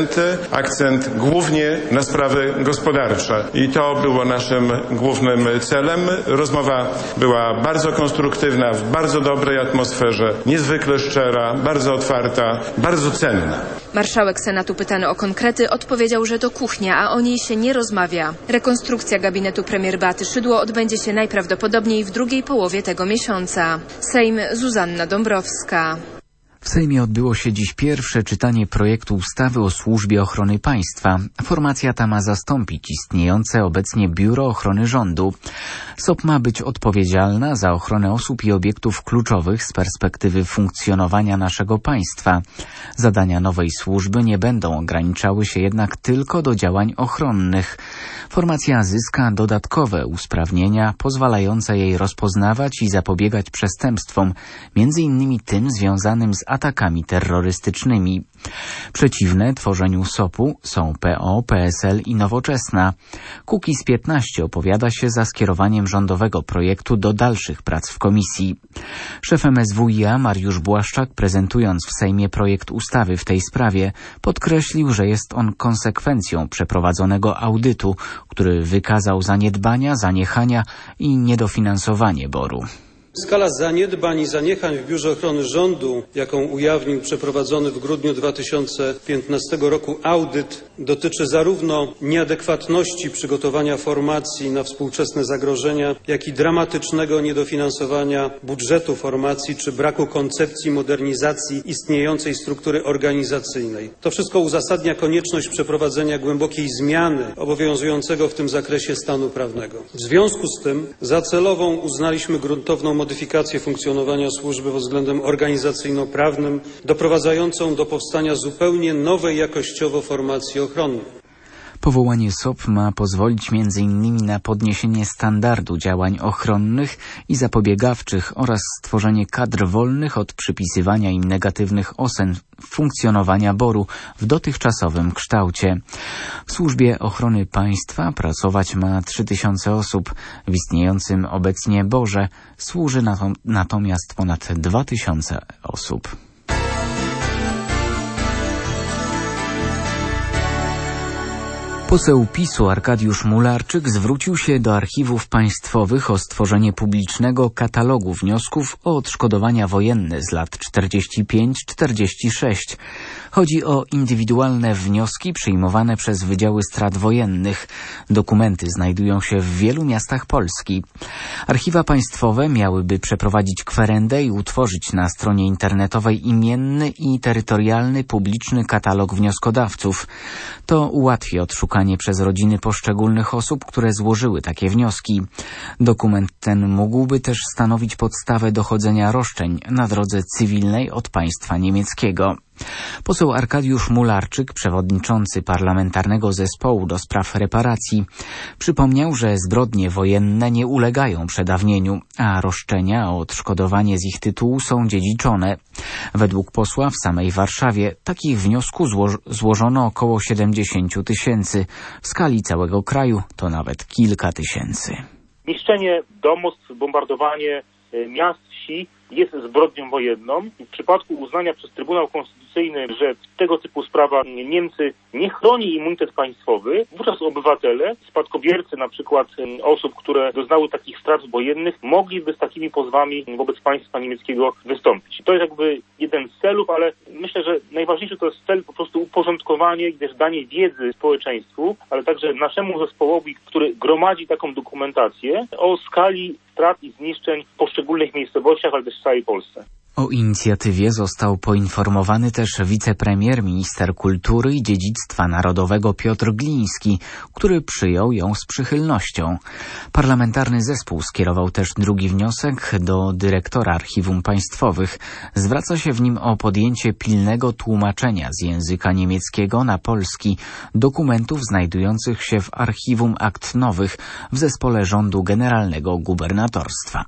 akcent głównie na sprawy gospodarcze. I to było naszym głównym celem. Rozmowa była bardzo konstruktywna, w bardzo dobrej atmosferze, niezwykle szczera, bardzo otwarta, bardzo cenna. Marszałek Senatu pytany o konkrety odpowiedział, że to kuchnia, a o niej się nie rozmawia. Rekonstrukcja gabinetu premier Beaty Szydło odbędzie się najprawdopodobniej w drugiej połowie tego miesiąca. Sejm, Zuzanna Dąbrowska. W Sejmie odbyło się dziś pierwsze czytanie projektu ustawy o Służbie Ochrony Państwa. Formacja ta ma zastąpić istniejące obecnie Biuro Ochrony Rządu. SOP ma być odpowiedzialna za ochronę osób i obiektów kluczowych z perspektywy funkcjonowania naszego państwa. Zadania nowej służby nie będą ograniczały się jednak tylko do działań ochronnych. Formacja zyska dodatkowe usprawnienia pozwalające jej rozpoznawać i zapobiegać przestępstwom, między innymi tym związanym z atakami terrorystycznymi. Przeciwne tworzeniu SOP-u są PO, PSL i Nowoczesna. Kukiz 15 opowiada się za skierowaniem rządowego projektu do dalszych prac w komisji. Szef MSWiA Mariusz Błaszczak, prezentując w Sejmie projekt ustawy w tej sprawie, podkreślił, że jest on konsekwencją przeprowadzonego audytu, który wykazał zaniedbania, zaniechania i niedofinansowanie BOR-u. Skala zaniedbań i zaniechań w Biurze Ochrony Rządu, jaką ujawnił przeprowadzony w grudniu 2015 roku audyt, dotyczy zarówno nieadekwatności przygotowania formacji na współczesne zagrożenia, jak i dramatycznego niedofinansowania budżetu formacji czy braku koncepcji modernizacji istniejącej struktury organizacyjnej. To wszystko uzasadnia konieczność przeprowadzenia głębokiej zmiany obowiązującego w tym zakresie stanu prawnego. W związku z tym za celową uznaliśmy gruntowną modyfikację funkcjonowania służby pod względem organizacyjno-prawnym, doprowadzającą do powstania zupełnie nowej jakościowo formacji ochronnej. Powołanie SOP ma pozwolić m.in. na podniesienie standardu działań ochronnych i zapobiegawczych oraz stworzenie kadr wolnych od przypisywania im negatywnych ocen funkcjonowania BOR-u w dotychczasowym kształcie. W Służbie Ochrony Państwa pracować ma 3000 osób. W istniejącym obecnie BOR-ze służy natomiast ponad 2000 osób. Poseł PiS-u Arkadiusz Mularczyk zwrócił się do archiwów państwowych o stworzenie publicznego katalogu wniosków o odszkodowania wojenne z lat 45-46. Chodzi o indywidualne wnioski przyjmowane przez Wydziały Strat Wojennych. Dokumenty znajdują się w wielu miastach Polski. Archiwa państwowe miałyby przeprowadzić kwerendę i utworzyć na stronie internetowej imienny i terytorialny publiczny katalog wnioskodawców. To ułatwi odszukanie przez rodziny poszczególnych osób, które złożyły takie wnioski. Dokument ten mógłby też stanowić podstawę dochodzenia roszczeń na drodze cywilnej od państwa niemieckiego. Poseł Arkadiusz Mularczyk, przewodniczący Parlamentarnego Zespołu do Spraw Reparacji, przypomniał, że zbrodnie wojenne nie ulegają przedawnieniu, a roszczenia o odszkodowanie z ich tytułu są dziedziczone. Według posła w samej Warszawie takich wniosków złożono około 70 000. W skali całego kraju to nawet kilka tysięcy. Niszczenie domostw, bombardowanie miast, wsi jest zbrodnią wojenną. W przypadku uznania przez Trybunał Konstytucyjny, że w tego typu sprawach Niemcy nie chroni immunitet państwowy, wówczas obywatele, spadkobiercy na przykład osób, które doznały takich strat wojennych, mogliby z takimi pozwami wobec państwa niemieckiego wystąpić. To jest jakby jeden z celów, ale myślę, że najważniejszy to jest cel po prostu uporządkowanie i też danie wiedzy społeczeństwu, ale także naszemu zespołowi, który gromadzi taką dokumentację o skali strat i zniszczeń w poszczególnych miejscowościach, ale też w całej Polsce. O inicjatywie został poinformowany też wicepremier, minister kultury i dziedzictwa narodowego Piotr Gliński, który przyjął ją z przychylnością. Parlamentarny zespół skierował też drugi wniosek do dyrektora Archiwum Państwowych. Zwraca się w nim o podjęcie pilnego tłumaczenia z języka niemieckiego na polski dokumentów znajdujących się w Archiwum Akt Nowych w zespole Rządu Generalnego Gubernatorstwa.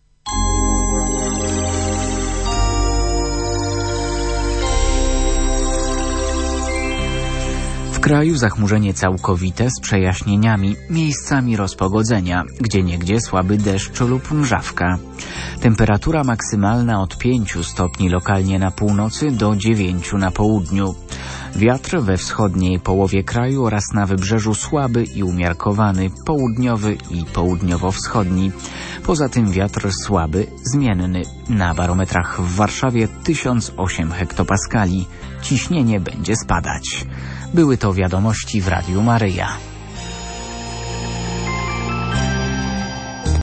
W kraju zachmurzenie całkowite z przejaśnieniami, miejscami rozpogodzenia, gdzieniegdzie słaby deszcz lub mrzawka. Temperatura maksymalna od 5 stopni lokalnie na północy do 9 na południu. Wiatr we wschodniej połowie kraju oraz na wybrzeżu słaby i umiarkowany, południowy i południowo-wschodni. Poza tym wiatr słaby, zmienny. Na barometrach w Warszawie 1008 hektopaskali. Ciśnienie będzie spadać. Były to wiadomości w Radiu Maryja.